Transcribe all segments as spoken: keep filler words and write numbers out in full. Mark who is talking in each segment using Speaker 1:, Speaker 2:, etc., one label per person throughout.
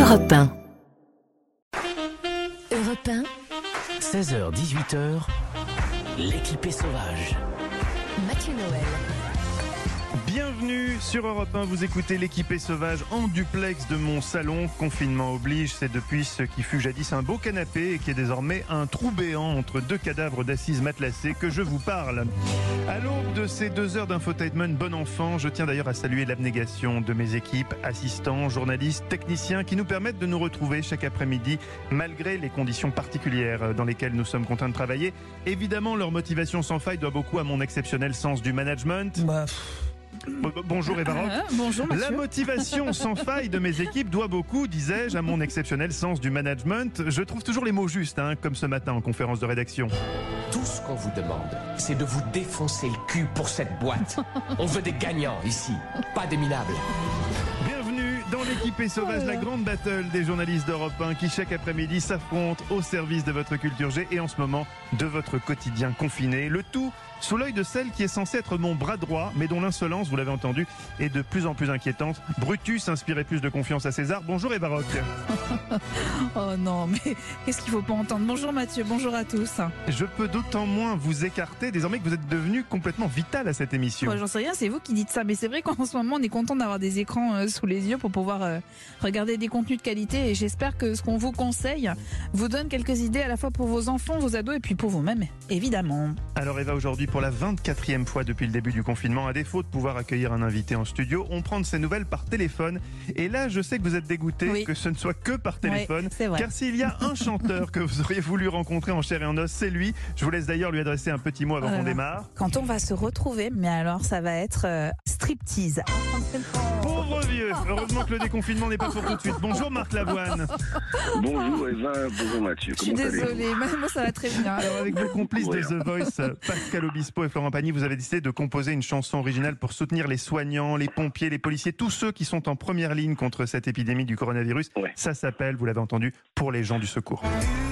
Speaker 1: Europe un. Europe un.
Speaker 2: seize heures dix-huit heures, l'équipée sauvage.
Speaker 1: Mathieu Noël.
Speaker 3: Bienvenue sur Europe un, vous écoutez l'équipée sauvage en duplex de mon salon. Confinement oblige, c'est depuis ce qui fut jadis un beau canapé et qui est désormais un trou béant entre deux cadavres d'assises matelassées que je vous parle. À l'aube de ces deux heures d'infotainment bon enfant, je tiens d'ailleurs à saluer l'abnégation de mes équipes, assistants, journalistes, techniciens qui nous permettent de nous retrouver chaque après-midi malgré les conditions particulières dans lesquelles nous sommes contraints de travailler. Évidemment, leur motivation sans faille doit beaucoup à mon exceptionnel sens du management.
Speaker 4: Bah...
Speaker 3: Bonjour Eva Rock.
Speaker 4: Ah, bonjour Mathieu.
Speaker 3: La motivation sans faille de mes équipes doit beaucoup, disais-je, à mon exceptionnel sens du management. Je trouve toujours les mots justes, hein, comme ce matin en conférence de rédaction.
Speaker 2: Tout ce qu'on vous demande, c'est de vous défoncer le cul pour cette boîte. On veut des gagnants ici, pas des minables.
Speaker 3: Bienvenue dans l'équipée sauvage, la grande battle des journalistes d'Europe un qui chaque après-midi s'affrontent au service de votre culture G et en ce moment de votre quotidien confiné. Le tout sous l'œil de celle qui est censée être mon bras droit, mais dont l'insolence, vous l'avez entendu, est de plus en plus inquiétante. Brutus inspirait plus de confiance à César. Bonjour Eva Rock.
Speaker 4: Oh non, mais qu'est-ce qu'il faut pas entendre. Bonjour Mathieu, bonjour à tous.
Speaker 3: Je peux d'autant moins vous écarter désormais que vous êtes devenu complètement vital à cette émission.
Speaker 4: Moi, j'en sais rien, c'est vous qui dites ça, mais c'est vrai qu'en ce moment on est content d'avoir des écrans euh, sous les yeux pour pouvoir euh, regarder des contenus de qualité et j'espère que ce qu'on vous conseille vous donne quelques idées à la fois pour vos enfants, vos ados et puis pour vous-même, évidemment.
Speaker 3: Alors Eva, aujourd'hui pour la vingt-quatrième fois depuis le début du confinement, à défaut de pouvoir accueillir un invité en studio, on prend de ses nouvelles par téléphone. Et là, je sais que vous êtes dégoûté
Speaker 4: oui.
Speaker 3: que ce ne soit que par téléphone.
Speaker 4: Oui, c'est vrai.
Speaker 3: Car s'il y a un chanteur que vous auriez voulu rencontrer en chair et en os, c'est lui. Je vous laisse d'ailleurs lui adresser un petit mot avant
Speaker 4: oh
Speaker 3: qu'on
Speaker 4: là.
Speaker 3: démarre.
Speaker 4: Quand on va se retrouver, mais alors ça va être euh, striptease.
Speaker 3: Pauvre vieux. Heureusement que le déconfinement n'est pas pour tout de suite. Bonjour Marc Lavoine.
Speaker 5: Bonjour Eva, bonjour Mathieu.
Speaker 4: Je suis
Speaker 5: Comment allez-vous ?
Speaker 4: désolée, mais moi ça va très bien.
Speaker 3: Alors avec vos complices
Speaker 5: Ouais.
Speaker 3: de The Voice, Pascal Obispo et Florent Pagny, vous avez décidé de composer une chanson originale pour soutenir les soignants, les pompiers, les policiers, tous ceux qui sont en première ligne contre cette épidémie du coronavirus.
Speaker 5: Ouais.
Speaker 3: Ça s'appelle, vous l'avez entendu, Pour les gens du secours.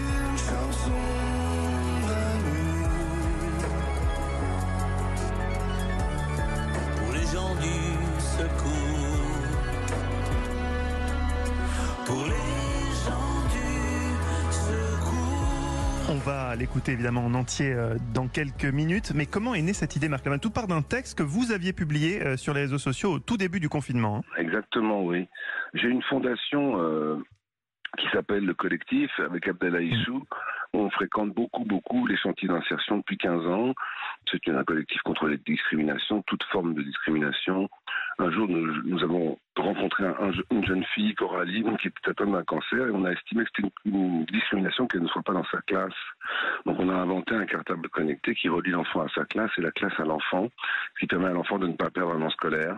Speaker 6: Pour les gens du secours, pour les gens du secours.
Speaker 3: On va l'écouter évidemment en entier euh, dans quelques minutes. Mais comment est née cette idée, Marc Lavoine ? Tout part d'un texte que vous aviez publié euh, sur les réseaux sociaux au tout début du confinement. Hein.
Speaker 5: Exactement, oui. J'ai une fondation euh, qui s'appelle Le Collectif, avec Abdallah Issou. On fréquente beaucoup, beaucoup les chantiers d'insertion depuis quinze ans. C'est un collectif contre les discriminations, toute forme de discrimination. Un jour, nous, nous avons rencontré un, un, une jeune fille, Coraline, qui était atteinte d'un cancer, et on a estimé que c'était une, une discrimination qu'elle ne soit pas dans sa classe. Donc on a inventé un cartable connecté qui relie l'enfant à sa classe et la classe à l'enfant, ce qui permet à l'enfant de ne pas perdre un an scolaire.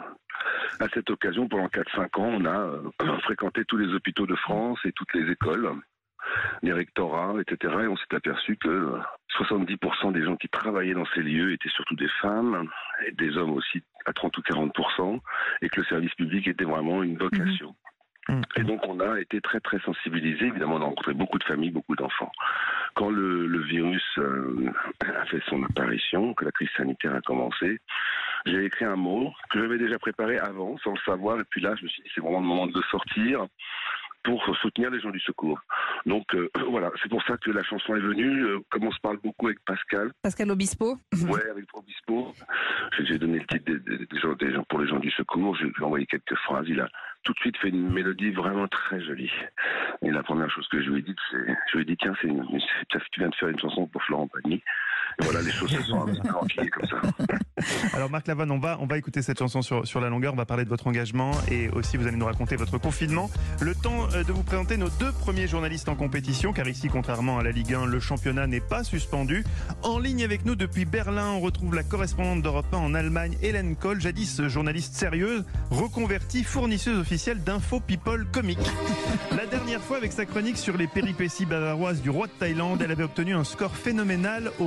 Speaker 5: À cette occasion, pendant quatre cinq ans, on a euh, fréquenté tous les hôpitaux de France et toutes les écoles, les rectorats, et cetera. Et on s'est aperçu que soixante-dix pour cent des gens qui travaillaient dans ces lieux étaient surtout des femmes, et des hommes aussi à trente ou quarante pour cent, et que le service public était vraiment une vocation.
Speaker 3: Mmh.
Speaker 5: Et donc on a été très très sensibilisés. Évidemment, on a rencontré beaucoup de familles, beaucoup d'enfants. Quand le, le virus euh, a fait son apparition, que la crise sanitaire a commencé, j'ai écrit un mot que j'avais déjà préparé avant, sans le savoir. Et puis là, je me suis dit, c'est vraiment le moment de le sortir pour soutenir les gens du secours. Donc euh, voilà, c'est pour ça que la chanson est venue. Euh, comme on se parle beaucoup avec Pascal.
Speaker 4: Pascal Obispo.
Speaker 5: Ouais, avec Obispo. J'ai donné le titre des, des, des, gens, des gens pour les gens du secours. J'ai envoyé quelques phrases. Il a tout de suite fait une mélodie vraiment très jolie. Et la première chose que je lui ai dit, c'est, je lui ai dit, tiens, c'est une, c'est, tu viens de faire une chanson pour Florent Pagny. Et voilà, les choses se sont un petit peu enquillées comme ça.
Speaker 3: Alors Marc Lavoine, on va, on va écouter cette chanson sur, sur la longueur, on va parler de votre engagement et aussi vous allez nous raconter votre confinement. Le temps de vous présenter nos deux premiers journalistes en compétition, car ici, contrairement à la Ligue un, le championnat n'est pas suspendu. En ligne avec nous depuis Berlin, on retrouve la correspondante d'Europe un en Allemagne, Hélène Kohl, jadis journaliste sérieuse, reconvertie fournisseuse officielle d'infos people comiques. La dernière fois, avec sa chronique sur les péripéties bavaroises du roi de Thaïlande, elle avait obtenu un score phénoménal au Menon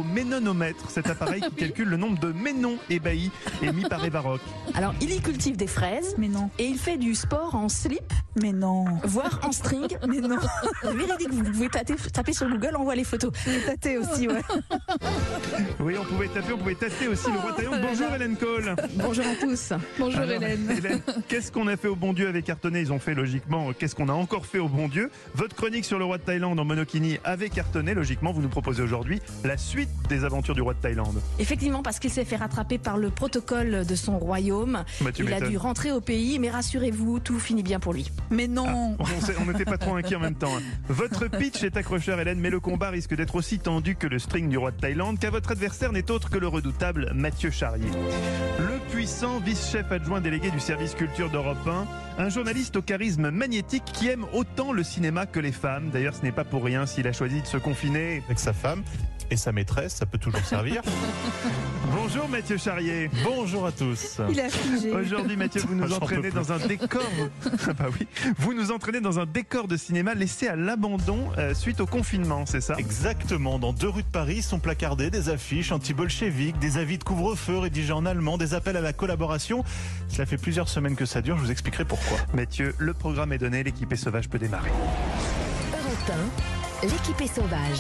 Speaker 3: ménonomètre, cet appareil qui calcule le nombre de ménons ébahis émis par Eva Rock.
Speaker 7: Alors, il y cultive des fraises.
Speaker 4: Mais non.
Speaker 7: Et il fait du sport en slip,
Speaker 4: Mais non.
Speaker 7: voire en string.
Speaker 4: Mais non.
Speaker 7: Véridique, vous pouvez taper, taper sur Google, on voit les photos.
Speaker 4: Tâté aussi, ouais.
Speaker 3: Oui, on pouvait taper, on pouvait tâter aussi le roi Thaïlande. Bonjour Hélène Cole.
Speaker 7: Bonjour à tous.
Speaker 4: Bonjour
Speaker 3: Alors,
Speaker 4: Hélène.
Speaker 3: Hélène, qu'est-ce qu'on a fait au bon Dieu avec cartonné? Ils ont fait logiquement, qu'est-ce qu'on a encore fait au bon Dieu? Votre chronique sur le roi de Thaïlande en monokini avait cartonné. Logiquement, vous nous proposez aujourd'hui la suite des aventures du roi de Thaïlande.
Speaker 7: Effectivement, parce qu'il s'est fait rattraper par le protocole de son royaume.
Speaker 3: Bah, tu
Speaker 7: il a
Speaker 3: m'étonnes.
Speaker 7: dû rentrer au pays, mais rassurez-vous, tout finit bien pour lui.
Speaker 4: Mais non.
Speaker 3: On sait- on n'était pas trop inquiets en même temps. hein. Votre pitch est accrocheur, Hélène, mais le combat risque d'être aussi tendu que le string du roi de Thaïlande, car votre adversaire n'est autre que le redoutable Mathieu Charrier. Le puissant vice-chef adjoint délégué du service culture d'Europe un, un journaliste au charisme magnétique qui aime autant le cinéma que les femmes. D'ailleurs, ce n'est pas pour rien s'il a choisi de se confiner.
Speaker 8: Avec sa femme et sa maîtresse, ça peut toujours servir.
Speaker 3: Bonjour Mathieu Charrier.
Speaker 8: Bonjour à tous.
Speaker 4: Il a figé.
Speaker 3: Aujourd'hui, Mathieu, vous nous
Speaker 8: J'en peux
Speaker 3: entraînez
Speaker 8: plus.
Speaker 3: dans un décor. Ah bah oui. Vous nous entraînez dans un décor de cinéma laissé à l'abandon euh, suite au confinement, c'est ça?
Speaker 8: Exactement, dans deux rues de Paris sont placardées des affiches anti-bolcheviques, des avis de couvre-feu rédigés en allemand, des appels à la collaboration. Cela fait plusieurs semaines que ça dure, je vous expliquerai pourquoi.
Speaker 3: Mathieu, le programme est donné, l'équipée sauvage peut démarrer.
Speaker 1: Europe un, l'équipée sauvage.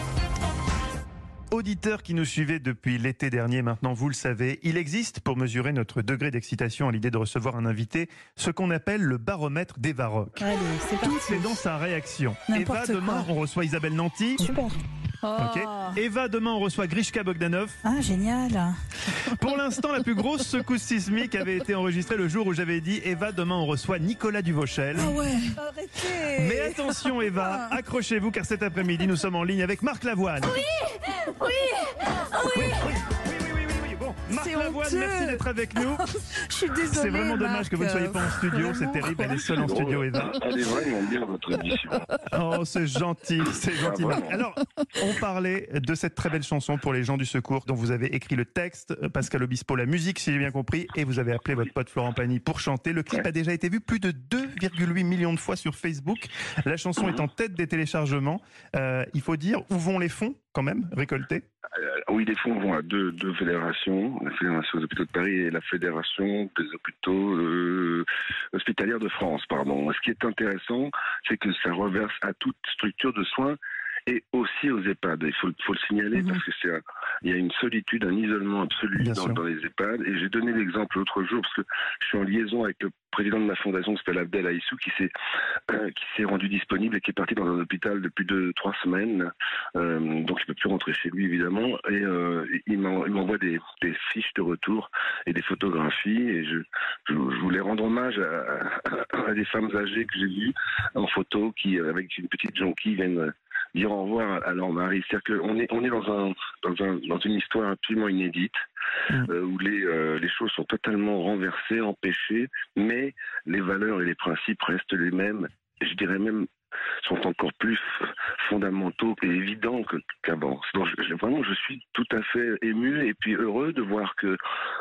Speaker 3: Auditeurs qui nous suivaient depuis l'été dernier, maintenant vous le savez, il existe pour mesurer notre degré d'excitation à l'idée de recevoir un invité, ce qu'on appelle le baromètre d'Eva Rock.
Speaker 4: Allez, c'est
Speaker 3: Tout
Speaker 4: parti.
Speaker 3: est dans sa réaction.
Speaker 4: N'importe
Speaker 3: Eva, demain
Speaker 4: quoi.
Speaker 3: on reçoit Isabelle Nanty.
Speaker 7: Super.
Speaker 4: Oh.
Speaker 3: Ok. Eva, demain on reçoit Grishka Bogdanov.
Speaker 4: Ah, génial.
Speaker 3: Pour l'instant, la plus grosse secousse sismique avait été enregistrée le jour où j'avais dit Eva, demain on reçoit Nicolas Duvauchel.
Speaker 4: Ah ouais. Arrêtez.
Speaker 3: Mais attention Eva, accrochez-vous car cet après-midi nous sommes en ligne avec Marc Lavoine. Oui, oui, oui, oui, oui, oui, oui, oui. Bon, Marc
Speaker 4: C'est
Speaker 3: Lavoine,
Speaker 4: honteux.
Speaker 3: merci d'être avec nous.
Speaker 4: Je suis désolée.
Speaker 3: C'est vraiment dommage
Speaker 4: Marc.
Speaker 3: que vous ne soyez pas en studio, c'est
Speaker 4: Vraiment.
Speaker 3: terrible, elle est seule en studio Eva.
Speaker 5: Elle est vraiment bien votre émission.
Speaker 3: Oh, c'est gentil, c'est gentil
Speaker 5: Ah,
Speaker 3: Marc.
Speaker 5: vraiment.
Speaker 3: Alors, on parlait de cette très belle chanson pour les gens du secours dont vous avez écrit le texte, Pascal Obispo la musique si j'ai bien compris, et vous avez appelé votre pote Florent Pagny pour chanter. Le clip a déjà été vu plus de deux virgule huit millions de fois sur Facebook. La chanson est en tête des téléchargements. Euh, il faut dire où vont les fonds quand même récoltés.
Speaker 5: Euh, oui, les fonds vont à deux, deux fédérations, la Fédération des hôpitaux de Paris et la Fédération des hôpitaux euh, hospitalières de France, pardon. Ce qui est intéressant, c'est que ça reverse à toute structure de soins et aussi aux EHPAD. Il faut, faut le signaler
Speaker 4: Mhm.
Speaker 5: parce que c'est un- il y a une solitude, un isolement absolu
Speaker 3: Bien
Speaker 5: dans,
Speaker 3: sûr.
Speaker 5: dans les EHPAD. Et j'ai donné l'exemple l'autre jour parce que je suis en liaison avec le président de ma fondation qui s'appelle Abdel Aïssou qui s'est euh, qui s'est rendu disponible et qui est parti dans un hôpital depuis deux trois semaines. Euh, donc il peut plus rentrer chez lui évidemment et euh, il m'en- il m'envoie des, des fiches de retour et des photographies et je, je, je voulais rendre hommage à, à, à des femmes âgées que j'ai vues en photo qui avec une petite jonquille viennent dire au revoir à leur mari. C'est-à-dire qu'on est on est dans un dans un dans une histoire absolument inédite
Speaker 3: Mm.
Speaker 5: euh, où les euh, les choses sont totalement renversées, empêchées, mais les valeurs et les principes restent les mêmes. Je dirais même sont encore plus fondamentaux et évidents que- qu'avant. Donc je, je- vraiment, je suis tout à fait ému et puis heureux de voir que euh,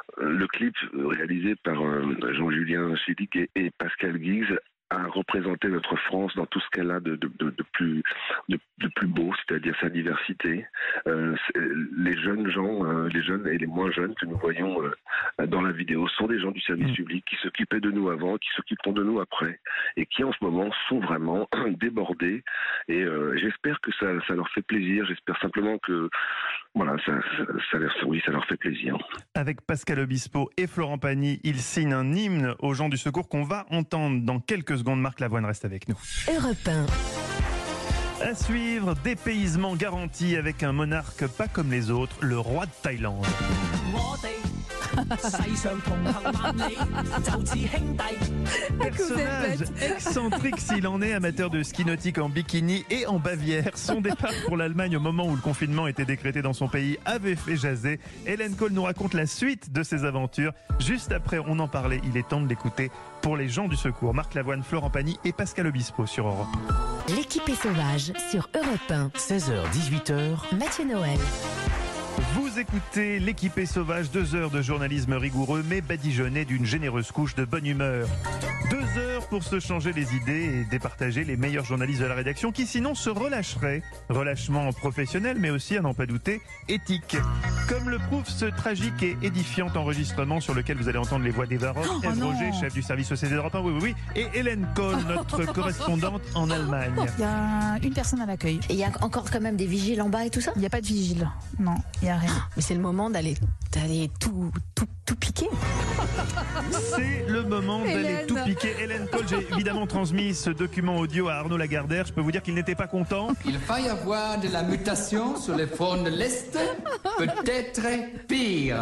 Speaker 5: le clip réalisé par euh, Jean-Julien Chidic et, et Pascal Giggs a représenté notre France dans tout ce qu'elle a de, de, de, de plus de, de plus beau, c'est-à-dire sa diversité. Euh, c'est- les jeunes gens, euh, les jeunes et les moins jeunes que nous voyons euh, dans la vidéo sont des gens du service
Speaker 3: Mm.
Speaker 5: public qui s'occupaient de nous avant, qui s'occuperont de nous après, et qui en ce moment sont vraiment débordés. Et euh, j'espère que ça, ça leur fait plaisir. J'espère simplement que voilà, ça, ça, ça leur, oui, ça leur fait plaisir.
Speaker 3: Avec Pascal Obispo et Florent Pagny, ils signent un hymne aux gens du secours qu'on va entendre dans quelques secondes. Marc Lavoine reste avec nous.
Speaker 1: Europe un.
Speaker 3: À suivre, dépaysement garanti avec un monarque pas comme les autres, le roi de Thaïlande. Personnage excentrique s'il en est, amateur de ski nautique en bikini et en Bavière. Son départ pour l'Allemagne au moment où le confinement était décrété dans son pays avait fait jaser. Hélène Cole nous raconte la suite de ses aventures. Juste après, on en parlait, il est temps de l'écouter pour les gens du secours. Marc Lavoine, Florent Pagny et Pascal Obispo sur Europe.
Speaker 1: L'équipée sauvage sur Europe un.
Speaker 2: seize heures dix-huit heures.
Speaker 1: Mathieu Noël.
Speaker 3: Vous écoutez l'équipée sauvage, deux heures de journalisme rigoureux mais badigeonné d'une généreuse couche de bonne humeur. Deux heures pour se changer les idées et départager les meilleurs journalistes de la rédaction qui sinon se relâcheraient. Relâchement professionnel mais aussi, à n'en pas douter, éthique. Comme le prouve ce tragique et édifiant enregistrement sur lequel vous allez entendre les voix d'Eva Rock,
Speaker 4: Oh,
Speaker 3: Ève
Speaker 4: non.
Speaker 3: Roger, chef du service O C D d'Europe un, oui, oui, oui, et Hélène Kohl, notre correspondante en Allemagne.
Speaker 4: Il y a une personne à l'accueil.
Speaker 9: Et il y a encore quand même des vigiles en bas et tout ça?
Speaker 4: Il n'y a pas de vigile. Non, il n'y a rien.
Speaker 9: Mais c'est le moment d'aller d'aller tout, tout, tout piquer.
Speaker 3: C'est le moment d'aller
Speaker 4: Hélène.
Speaker 3: tout piquer. Hélène Kohl, j'ai évidemment transmis ce document audio à Arnaud Lagardère. Je peux vous dire qu'il n'était pas content.
Speaker 10: Il va y avoir de la mutation sur les fronts de l'Est, peut-être pire.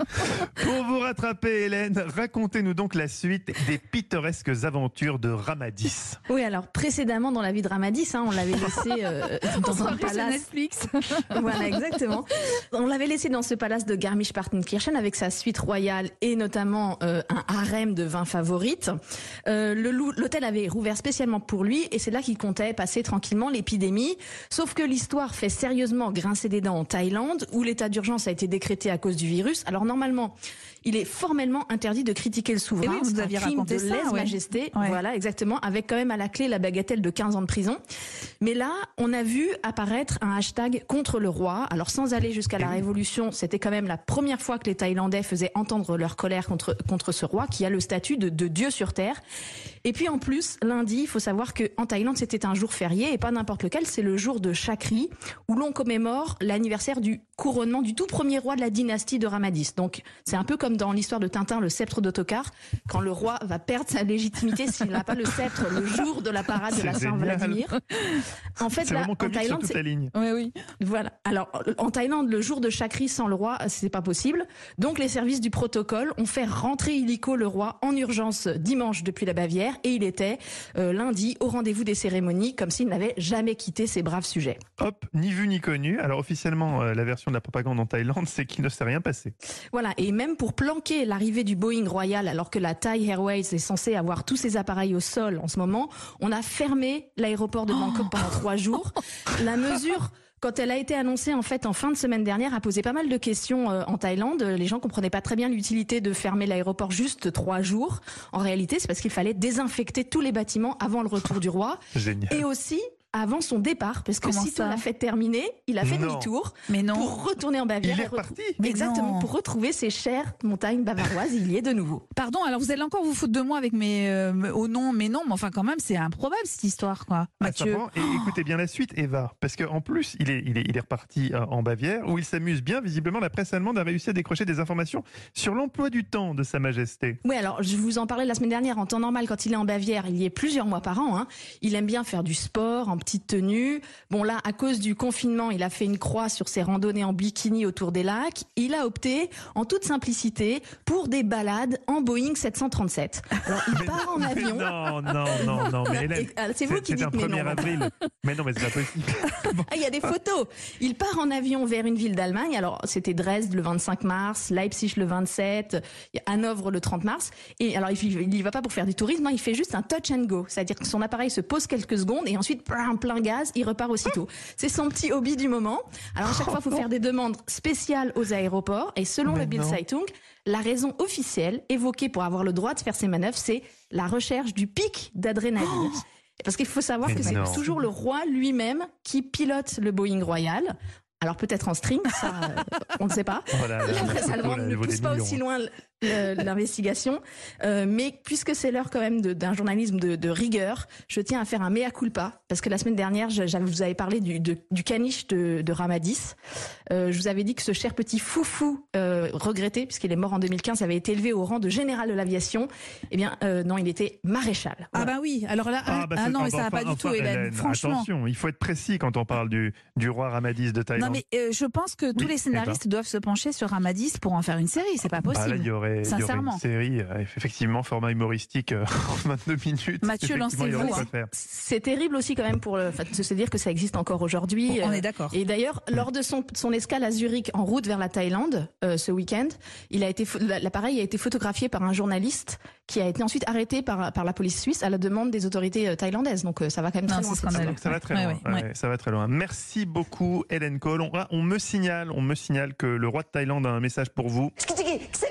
Speaker 3: Pour vous rattraper, Hélène, racontez-nous donc la suite des pittoresques aventures de Ramadis.
Speaker 7: Oui, alors précédemment dans la vie de Ramadis, hein, on l'avait laissé euh, dans un
Speaker 4: Soirée sur
Speaker 7: palace.
Speaker 4: Netflix.
Speaker 7: Voilà, exactement. On l'avait laissé dans ce palace de Garmisch-Partenkirchen avec sa suite royale et notamment euh, un harem de vingt favorites. Euh, le lou- l'hôtel avait rouvert spécialement pour lui et c'est là qu'il comptait passer tranquillement l'épidémie. Sauf que l'histoire fait sérieusement grincer des dents en Thaïlande où l'état d'urgence a été décrété à cause du virus. Alors normalement, il est formellement interdit de critiquer le souverain.
Speaker 4: Eh oui, vous
Speaker 7: C'est un
Speaker 4: aviez
Speaker 7: crime
Speaker 4: raconté
Speaker 7: de
Speaker 4: ça,
Speaker 7: lèse-majesté.
Speaker 4: ouais. Ouais.
Speaker 7: Voilà, exactement, avec quand même à la clé la bagatelle de quinze ans de prison. Mais là, on a vu apparaître un hashtag contre le roi. Alors sans aller jusqu'à la révolution, c'était quand même la première fois que les Thaïlandais faisaient entendre leur colère contre contre ce roi qui a le statut de, de dieu sur terre. Et puis en plus, lundi, il faut savoir que en Thaïlande, c'était un jour férié et pas n'importe lequel, c'est le jour de Chakri où l'on commémore l'anniversaire du couronnement du tout premier roi de la dynastie de Ramadis. Donc c'est un peu comme dans l'histoire de Tintin, le sceptre d'Ottokar, quand le roi va perdre sa légitimité s'il n'a pas le sceptre le jour de la parade de la
Speaker 3: C'est génial.
Speaker 7: Saint-Vladimir. En fait,
Speaker 3: C'est
Speaker 7: là,
Speaker 3: vraiment
Speaker 7: en
Speaker 3: comique sur
Speaker 7: Thaïlande,
Speaker 3: toute
Speaker 7: c'est
Speaker 3: la ligne.
Speaker 4: Oui, oui.
Speaker 7: voilà. Alors, en Thaïlande, le jour de Chakri sans le roi, c'est pas possible. Donc, les services du protocole ont fait rentrer illico le roi en urgence dimanche depuis la Bavière et il était euh, lundi au rendez-vous des cérémonies comme s'il n'avait jamais quitté ses braves sujets.
Speaker 3: Hop, ni vu ni connu. Alors officiellement, euh, la version de la propagande en Thaïlande, c'est qu'il ne s'est rien passé.
Speaker 7: Voilà. Et même pour planquer l'arrivée du Boeing Royal, alors que la Thai Airways est censée avoir tous ses appareils au sol en ce moment, on a fermé l'aéroport de Bangkok pendant trois jours. La mesure, quand elle a été annoncée en fait en fin de semaine dernière, a posé pas mal de questions euh, en Thaïlande. Les gens comprenaient pas très bien l'utilité de fermer l'aéroport juste trois jours. En réalité, c'est parce qu'il fallait désinfecter tous les bâtiments avant le retour du roi.
Speaker 3: Génial.
Speaker 7: Et aussi avant son départ, parce que
Speaker 4: Comment
Speaker 7: si
Speaker 4: ça
Speaker 7: l'a fait terminer, il a fait
Speaker 3: Non.
Speaker 7: demi-tour
Speaker 4: Mais non.
Speaker 7: pour retourner en Bavière.
Speaker 3: Il
Speaker 7: et
Speaker 3: est
Speaker 7: retrou-
Speaker 3: reparti.
Speaker 4: Mais
Speaker 7: Exactement,
Speaker 4: non.
Speaker 7: pour retrouver ses chères montagnes bavaroises. Il y est de nouveau.
Speaker 4: Pardon, alors vous allez encore vous foutre de moi avec mes euh, au nom, mais non, mais enfin quand même, c'est improbable cette histoire, quoi.
Speaker 3: Ah,
Speaker 4: Mathieu.
Speaker 3: ça prend. Et écoutez bien la suite, Eva, parce qu'en plus, il est, il, est, il est reparti euh, en Bavière, où il s'amuse bien. Visiblement, la presse allemande a réussi à décrocher des informations sur l'emploi du temps de Sa Majesté.
Speaker 7: Oui, alors je vous en parlais la semaine dernière. En temps normal, quand il est en Bavière, il y est plusieurs mois par an. Hein. Il aime bien faire du sport en petite tenue. Bon là, à cause du confinement, il a fait une croix sur ses randonnées en bikini autour des lacs. Il a opté, en toute simplicité, pour des balades en Boeing sept cent trente-sept. Alors il
Speaker 3: Mais
Speaker 7: part en
Speaker 3: mais
Speaker 7: avion.
Speaker 3: Non, non, non, non, mais Hélène,
Speaker 7: Et, ah, c'est vous qui
Speaker 3: c'est
Speaker 7: dites
Speaker 3: un
Speaker 7: mais
Speaker 3: premier
Speaker 7: non.
Speaker 3: avril. Mais non, mais c'est pas possible.
Speaker 7: Ah, il y a des photos. Il part en avion vers une ville d'Allemagne. Alors, c'était Dresde le vingt-cinq mars, Leipzig le vingt-sept, Hanovre le trente mars. Et alors, il n'y va pas pour faire du tourisme, hein, il fait juste un touch and go. C'est-à-dire que son appareil se pose quelques secondes et ensuite, plein, plein gaz, il repart aussitôt. C'est son petit hobby du moment. Alors, à chaque fois, il faut faire des demandes spéciales aux aéroports. Et selon
Speaker 3: Mais
Speaker 7: le Bild
Speaker 3: non.
Speaker 7: Zeitung, la raison officielle évoquée pour avoir le droit de faire ces manœuvres, c'est la recherche du pic d'adrénaline. Parce qu'il faut savoir
Speaker 3: Mais
Speaker 7: que c'est
Speaker 3: non.
Speaker 7: toujours le roi lui-même qui pilote le Boeing Royal. Alors peut-être en string, ça, euh, on ne sait pas.
Speaker 3: Oh là là,
Speaker 7: La presse
Speaker 3: photo,
Speaker 7: allemande
Speaker 3: là,
Speaker 7: ne
Speaker 3: elle vaut
Speaker 7: pousse
Speaker 3: des
Speaker 7: pas
Speaker 3: millions.
Speaker 7: aussi loin le- le- l'investigation. Euh, mais puisque c'est l'heure quand même de- d'un journalisme de, de rigueur, je tiens à faire un mea culpa. Parce que la semaine dernière, je, je vous avais parlé du, de- du caniche de, de Ramadis. Euh, je vous avais dit que ce cher petit foufou euh, regretté, puisqu'il est mort en deux mille quinze, avait été élevé au rang de général de l'aviation. Eh bien, euh, non, il était maréchal.
Speaker 4: Ah
Speaker 7: Voilà.
Speaker 4: bah oui, alors là, ah,
Speaker 3: bah,
Speaker 4: ah
Speaker 3: c'est-
Speaker 4: non, mais ça
Speaker 3: enfin,
Speaker 4: va pas du
Speaker 3: enfin,
Speaker 4: tout, Hélène.
Speaker 3: Hélène,
Speaker 4: Franchement.
Speaker 3: Attention, il faut être précis quand on parle du, du roi Ramadis de Thaïlande.
Speaker 4: Non mais euh, je pense que tous
Speaker 3: Oui,
Speaker 4: les scénaristes doivent se pencher sur Ramadis pour en faire une série, c'est pas
Speaker 3: Bah là,
Speaker 4: possible.
Speaker 3: il y aurait, il y aurait
Speaker 4: Sincèrement.
Speaker 3: une série, euh, effectivement, format humoristique euh, en vingt-deux minutes.
Speaker 4: Mathieu,
Speaker 3: Effectivement, il y aurait
Speaker 4: lancez-vous,
Speaker 3: quoi
Speaker 4: hein.
Speaker 3: faire.
Speaker 7: C'est terrible aussi quand même pour le, enfin, de se dire que ça existe encore aujourd'hui.
Speaker 4: On
Speaker 7: Euh,
Speaker 4: est d'accord.
Speaker 7: Et d'ailleurs, lors de son, son escale à Zurich en route vers la Thaïlande euh, ce week-end, il a été, pho- l'appareil a été photographié par un journaliste qui a été ensuite arrêté par, par la police suisse à la demande des autorités euh, thaïlandaises. Donc euh, ça va quand même
Speaker 4: Non,
Speaker 7: très
Speaker 4: c'est
Speaker 7: loin. cette
Speaker 4: scandaleux.
Speaker 3: Donc ça va très
Speaker 4: Ouais,
Speaker 3: loin.
Speaker 4: ouais,
Speaker 3: ouais,
Speaker 4: ouais.
Speaker 3: Ça va très loin. Merci beaucoup, Hélène Kohl. On, on me signale, on me signale que le roi de Thaïlande a un message pour vous.
Speaker 11: C'est qui m'a dit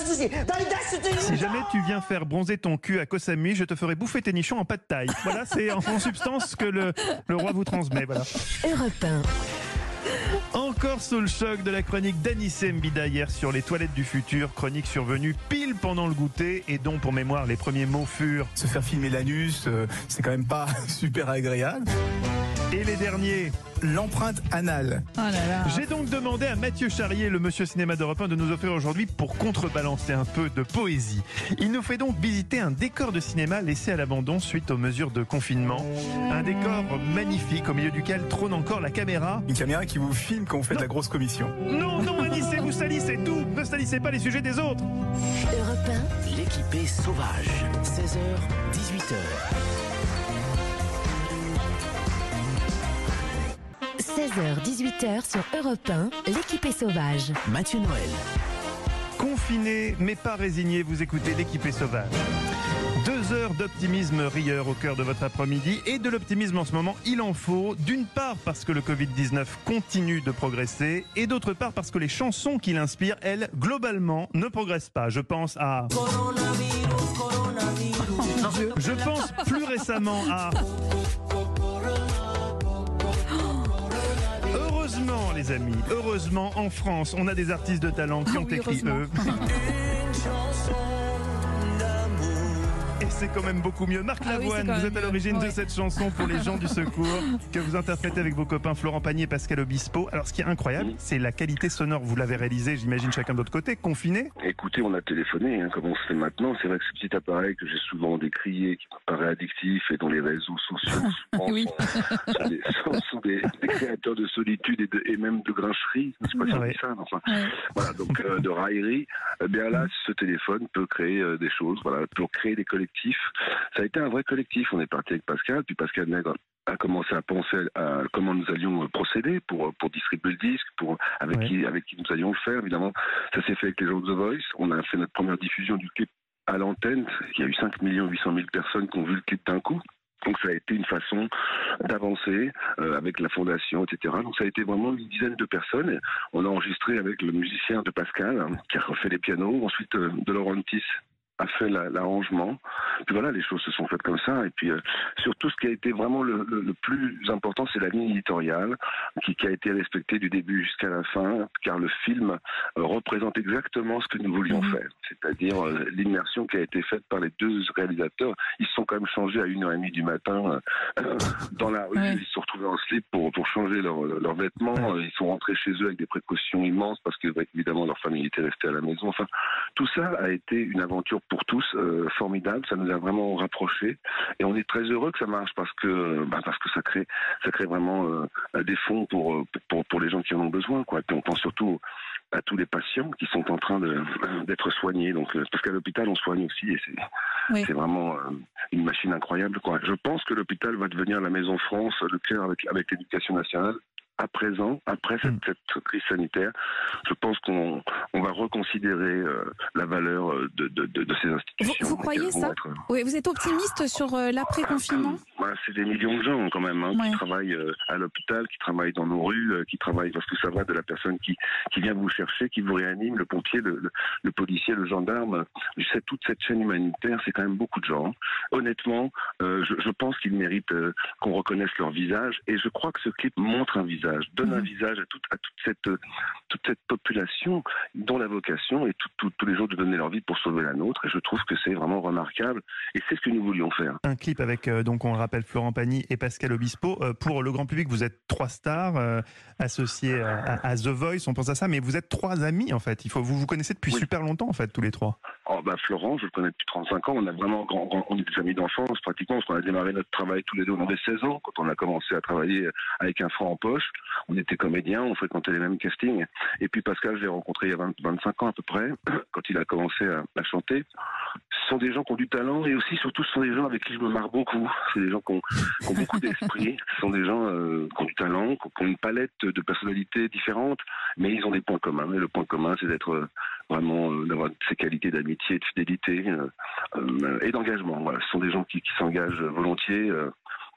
Speaker 11: souci. Dans l'idée, c'était...
Speaker 3: Si jamais tu viens faire bronzer ton cul à Koh Samui, je te ferai bouffer tes nichons en pâte thaï. Voilà, c'est en, en substance ce que le, le roi vous transmet. Voilà.
Speaker 1: Europe un.
Speaker 3: Encore sous le choc de la chronique d'Anissé Mbida hier sur les toilettes du futur, chronique survenue pile pendant le goûter et dont pour mémoire les premiers mots furent
Speaker 12: se faire filmer l'anus, euh, c'est quand même pas super agréable.
Speaker 3: Et les derniers,
Speaker 12: l'empreinte anale.
Speaker 4: Oh là là.
Speaker 3: J'ai donc demandé à Mathieu Charrier, le monsieur cinéma d'Europe un, de nous offrir aujourd'hui, pour contrebalancer un peu de poésie. Il nous fait donc visiter un décor de cinéma laissé à l'abandon suite aux mesures de confinement. Un décor magnifique au milieu duquel trône encore la caméra.
Speaker 12: Une caméra qui vous filme quand vous faites
Speaker 3: non.
Speaker 12: la grosse commission.
Speaker 3: Non, non, Anissé, vous salissez tout. Ne salissez pas les sujets des autres.
Speaker 1: Europe un.
Speaker 13: L'équipée sauvage. seize heures, dix-huit heures.
Speaker 1: seize heures, dix-huit heures sur Europe un, l'équipée sauvage.
Speaker 13: Mathieu Noël.
Speaker 3: Confiné mais pas résigné, vous écoutez l'équipée sauvage. Deux heures d'optimisme rieur au cœur de votre après-midi et de l'optimisme en ce moment, il en faut. D'une part parce que le covid dix-neuf continue de progresser et d'autre part parce que les chansons qui l'inspirent, elles, globalement, ne progressent pas. Je pense à... Je pense plus récemment à... Heureusement, les amis, heureusement, en France, on a des artistes de talent qui
Speaker 4: Ah
Speaker 3: ont
Speaker 4: oui,
Speaker 3: écrit eux. Et c'est quand même beaucoup mieux. Marc
Speaker 4: Ah oui,
Speaker 3: Lavoine,
Speaker 4: c'est quand
Speaker 3: vous
Speaker 4: même
Speaker 3: êtes à
Speaker 4: mieux.
Speaker 3: l'origine
Speaker 4: Ouais.
Speaker 3: de cette chanson pour les gens du secours que vous interprétez avec vos copains Florent Pagny et Pascal Obispo. Alors, ce qui est incroyable, c'est la qualité sonore. Vous l'avez réalisée, j'imagine, chacun de votre côté, confiné.
Speaker 5: Écoutez, on a téléphoné, hein, comme on se fait maintenant. C'est vrai que ce petit appareil que j'ai souvent décrié, qui me paraît addictif et dont les réseaux sociaux souvent
Speaker 4: Oui.
Speaker 5: sont, sont, des, sont- sont des- des créateurs de solitude et, de, et même de grincherie. Je sais pas si on
Speaker 3: Ouais.
Speaker 5: dit ça, mais enfin,
Speaker 4: Ouais.
Speaker 5: voilà, donc euh, de raillerie. Eh bien là, ce téléphone peut créer euh, des choses, voilà, peut créer des collectifs. Ça a été un vrai collectif. On est parti avec Pascal, puis Pascal Nègre a commencé à penser à comment nous allions procéder pour pour distribuer le disque, pour avec
Speaker 3: Ouais.
Speaker 5: qui avec qui nous allions le faire. Évidemment, ça s'est fait avec les gens de The Voice. On a fait notre première diffusion du clip à l'antenne. Il y a eu cinq millions huit cent mille personnes qui ont vu le clip d'un coup. Donc ça a été une façon d'avancer euh, avec la fondation, et cetera. Donc ça a été vraiment une dizaine de personnes. On a enregistré avec le musicien de Pascal, hein, qui a refait les pianos. Ensuite, euh, De Laurentiis a fait la- l'arrangement. Puis voilà, les choses se sont faites comme ça. Et puis euh, surtout, ce qui a été vraiment le, le- le plus important, c'est la ligne éditoriale qui, qui a été respectée du début jusqu'à la fin, car le film euh, représente exactement ce que nous voulions
Speaker 4: Mhm.
Speaker 5: faire, c'est-à-dire euh, l'immersion qui a été faite par les deux réalisateurs. Ils se sont quand même changés à une heure trente du matin euh, dans la rue.
Speaker 4: Ouais.
Speaker 5: Ils se sont retrouvés en slip pour, pour changer leurs leurs vêtements.
Speaker 3: Ouais.
Speaker 5: Ils sont rentrés chez eux avec des précautions immenses parce que évidemment leur famille était restée à la maison. Enfin, tout ça a été une aventure pour tous euh, formidable. Ça nous a vraiment rapprochés et on est très heureux que ça marche parce que bah, parce que ça crée ça crée vraiment euh, des fonds pour, pour pour les gens qui en ont besoin, quoi. Et puis on pense surtout à tous les patients qui sont en train de d'être soignés. Donc euh, parce qu'à l'hôpital on soigne aussi et c'est
Speaker 4: Oui.
Speaker 5: c'est vraiment euh, une machine incroyable, quoi. Je pense que l'hôpital va devenir la Maison France, le cœur avec avec l'éducation nationale. À présent, après cette,
Speaker 3: Mm.
Speaker 5: cette crise sanitaire, je pense qu'on on va reconsidérer euh, la valeur euh, de, de, de, de ces institutions.
Speaker 4: Vous, vous croyez
Speaker 5: Elles vont
Speaker 4: ça
Speaker 5: être-
Speaker 4: Oui, vous êtes optimiste sur euh, l'après-confinement?
Speaker 5: Voilà, c'est des millions de gens quand même hein,
Speaker 4: Ouais.
Speaker 5: qui travaillent euh, à l'hôpital, qui travaillent dans nos rues, euh, qui travaillent parce que ça va de la personne qui, qui vient vous chercher, qui vous réanime, le pompier, le, le, le policier, le gendarme. Je sais, toute cette chaîne humanitaire, c'est quand même beaucoup de gens. Honnêtement, euh, je, je pense qu'ils méritent euh, qu'on reconnaisse leur visage et je crois que ce clip montre un visage, donne un visage à toute, à toute cette euh, toute cette population dont la vocation est tout- tout- tous les jours de donner leur vie pour sauver la nôtre et je trouve que c'est vraiment remarquable et c'est ce que nous voulions faire.
Speaker 3: Un clip avec, euh, donc on le rappelle, Florent Pagny et Pascal Obispo. Euh, pour le grand public, vous êtes trois stars euh, associées à, à- à The Voice, on pense à ça, mais vous êtes trois amis en fait. Il faut, vous vous connaissez depuis
Speaker 5: Oui.
Speaker 3: super longtemps en fait, tous les trois.
Speaker 5: Oh, bah, Florent, je le connais depuis trente-cinq ans. On a vraiment grand, grand- on est des amis d'enfance pratiquement, parce qu'on a démarré notre travail tous les deux. On avait seize ans quand on a commencé à travailler avec un franc en poche. On était comédiens, on fréquentait les mêmes castings. Et puis Pascal, je l'ai rencontré il y a vingt, vingt-cinq ans à peu près, quand il a commencé à, à chanter. Ce sont des gens qui ont du talent et aussi, surtout, ce sont des gens avec qui je me marre beaucoup. C'est des gens qui ont, qui ont beaucoup d'esprit. Ce sont des gens euh, qui ont du talent, qui ont une palette de personnalités différentes, mais ils ont des points communs. Et le point commun, c'est d'être euh, vraiment, euh, d'avoir ces qualités d'amitié, de fidélité euh, euh, et d'engagement. Voilà. Ce sont des gens qui, qui s'engagent volontiers. Euh,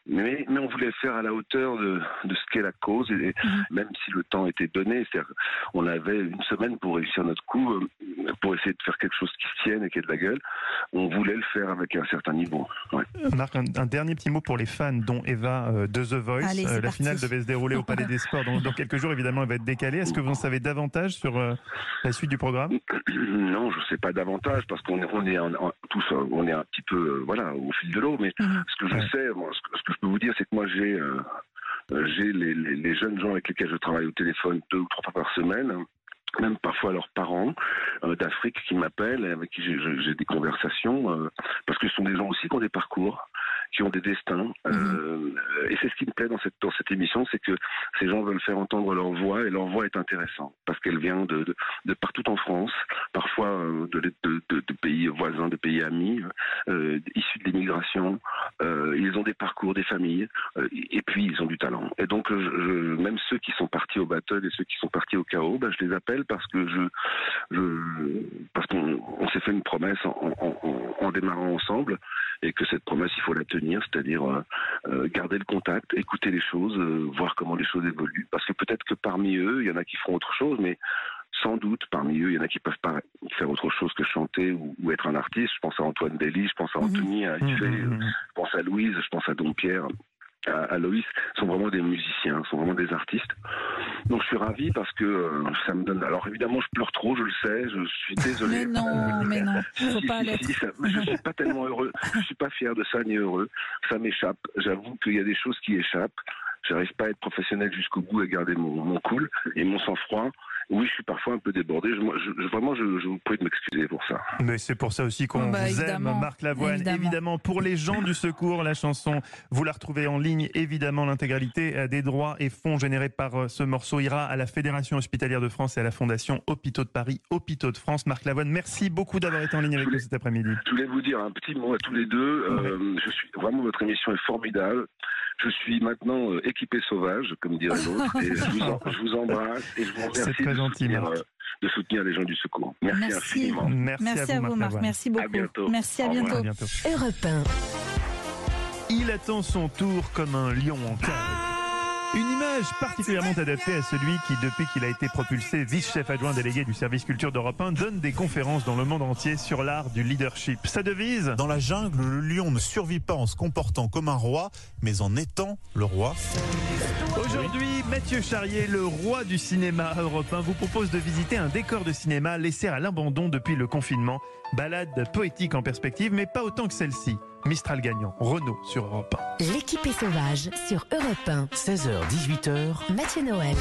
Speaker 5: Mais, mais on voulait le faire à la hauteur de, de ce qu'est la cause, et mmh. même si le temps était donné, c'est-à-dire on avait une semaine pour réussir notre coup, euh, pour essayer de faire quelque chose qui se tienne et qui ait de la gueule. On voulait le faire avec un certain niveau. Ouais.
Speaker 3: Marc, un, un dernier petit mot pour les fans, dont Eva euh, de The Voice.
Speaker 4: Allez,
Speaker 3: euh, la
Speaker 4: parti.
Speaker 3: finale devait se dérouler au Palais des Sports dans, dans quelques jours, évidemment, elle va être décalée. Est-ce que vous en savez davantage sur euh, la suite du programme ?
Speaker 5: Non, je ne sais pas davantage, parce qu'on est, on est en, en, tous, on est un petit peu euh, voilà, au fil de l'eau, mais mmh. ce que je ouais. sais, moi, ce, que, ce que je peux vous dire, c'est que moi, j'ai, euh, j'ai les, les, les jeunes gens avec lesquels je travaille au téléphone deux ou trois fois par semaine, même parfois leurs parents euh, d'Afrique qui m'appellent et avec qui j'ai, j'ai des conversations, euh, parce que ce sont des gens aussi qui ont des parcours, qui ont des destins. Euh, mmh. Et c'est ce qui me plaît dans cette, dans cette émission, c'est que ces gens veulent faire entendre leur voix, et leur voix est intéressante, parce qu'elle vient de, de, de partout en France, parfois euh, de, de, de, de pays voisins, de pays amis, euh, issus de l'immigration. Euh, ils ont des parcours, des familles, euh, et puis ils ont du talent. Et donc, je, je, même ceux qui sont partis au battle et ceux qui sont partis au chaos, ben, je les appelle parce que je, je parce qu'on on s'est fait une promesse en, en, en, en démarrant ensemble, et que cette promesse, il faut la tenir, c'est-à-dire euh, euh, garder le contact, écouter les choses, euh, voir comment les choses évoluent. Parce que peut-être que parmi eux, il y en a qui feront autre chose, mais sans doute, parmi eux, il y en a qui peuvent pas faire autre chose que chanter ou, ou être un artiste. Je pense à Antoine Daly, je pense à Anthony, à Yves, mmh. je pense à Louise, je pense à Dompierre, à, à Loïs. Sont vraiment des musiciens, sont vraiment des artistes. Donc je suis ravi parce que euh, ça me donne... Alors évidemment, je pleure trop, je le sais, je suis désolé.
Speaker 4: Mais non, euh, mais non, faut
Speaker 5: si,
Speaker 4: pas
Speaker 5: si,
Speaker 4: l'être.
Speaker 5: Si, ça, je suis pas tellement heureux, je suis pas fier de ça ni heureux. Ça m'échappe. J'avoue qu'il y a des choses qui échappent. J'arrive pas à être professionnel jusqu'au bout, à garder mon, mon cool et mon sang-froid. Oui, je suis parfois un peu débordé. Je, je, vraiment, je, je vous prie de m'excuser pour ça.
Speaker 3: Mais c'est pour ça aussi qu'on
Speaker 4: bah,
Speaker 3: vous aime, Marc Lavoine. Évidemment. évidemment, pour les gens du secours, la chanson, vous la retrouvez en ligne. Évidemment, l'intégralité des droits et fonds générés par ce morceau ira à la Fédération hospitalière de France et à la Fondation Hôpitaux de Paris, Hôpitaux de France. Marc Lavoine, merci beaucoup d'avoir été en ligne avec nous cet après-midi.
Speaker 5: Je voulais vous dire un petit mot à tous les deux. Euh, ouais. Je suis vraiment, votre émission est formidable. Je suis maintenant euh, équipé sauvage, comme dirait l'autre, et je vous, en, je vous embrasse et je vous remercie
Speaker 3: C'est très
Speaker 5: de,
Speaker 3: gentil,
Speaker 5: soutenir,
Speaker 3: Marc.
Speaker 5: euh, de soutenir les gens du secours. Merci,
Speaker 4: Merci.
Speaker 5: infiniment.
Speaker 3: Merci,
Speaker 4: Merci à, à vous, Marc. Marc. Merci beaucoup.
Speaker 5: À bientôt.
Speaker 4: Merci, à bientôt.
Speaker 3: à bientôt.
Speaker 1: Europe un.
Speaker 3: Il attend son tour comme un lion en cage. Une image particulièrement adaptée à celui qui, depuis qu'il a été propulsé vice-chef adjoint délégué du service culture d'Europe un, donne des conférences dans le monde entier sur l'art du leadership. Sa devise ?
Speaker 8: Dans la jungle, le lion ne survit pas en se comportant comme un roi, mais en étant le roi.
Speaker 3: Aujourd'hui, Mathieu Charrier, le roi du cinéma européen, vous propose de visiter un décor de cinéma laissé à l'abandon depuis le confinement. Balade poétique en perspective, mais pas autant que celle-ci. Mistral gagnant, Renault sur Europe un.
Speaker 1: L'équipée sauvage sur Europe un.
Speaker 13: seize heures dix-huit heures.
Speaker 1: Mathieu Noël.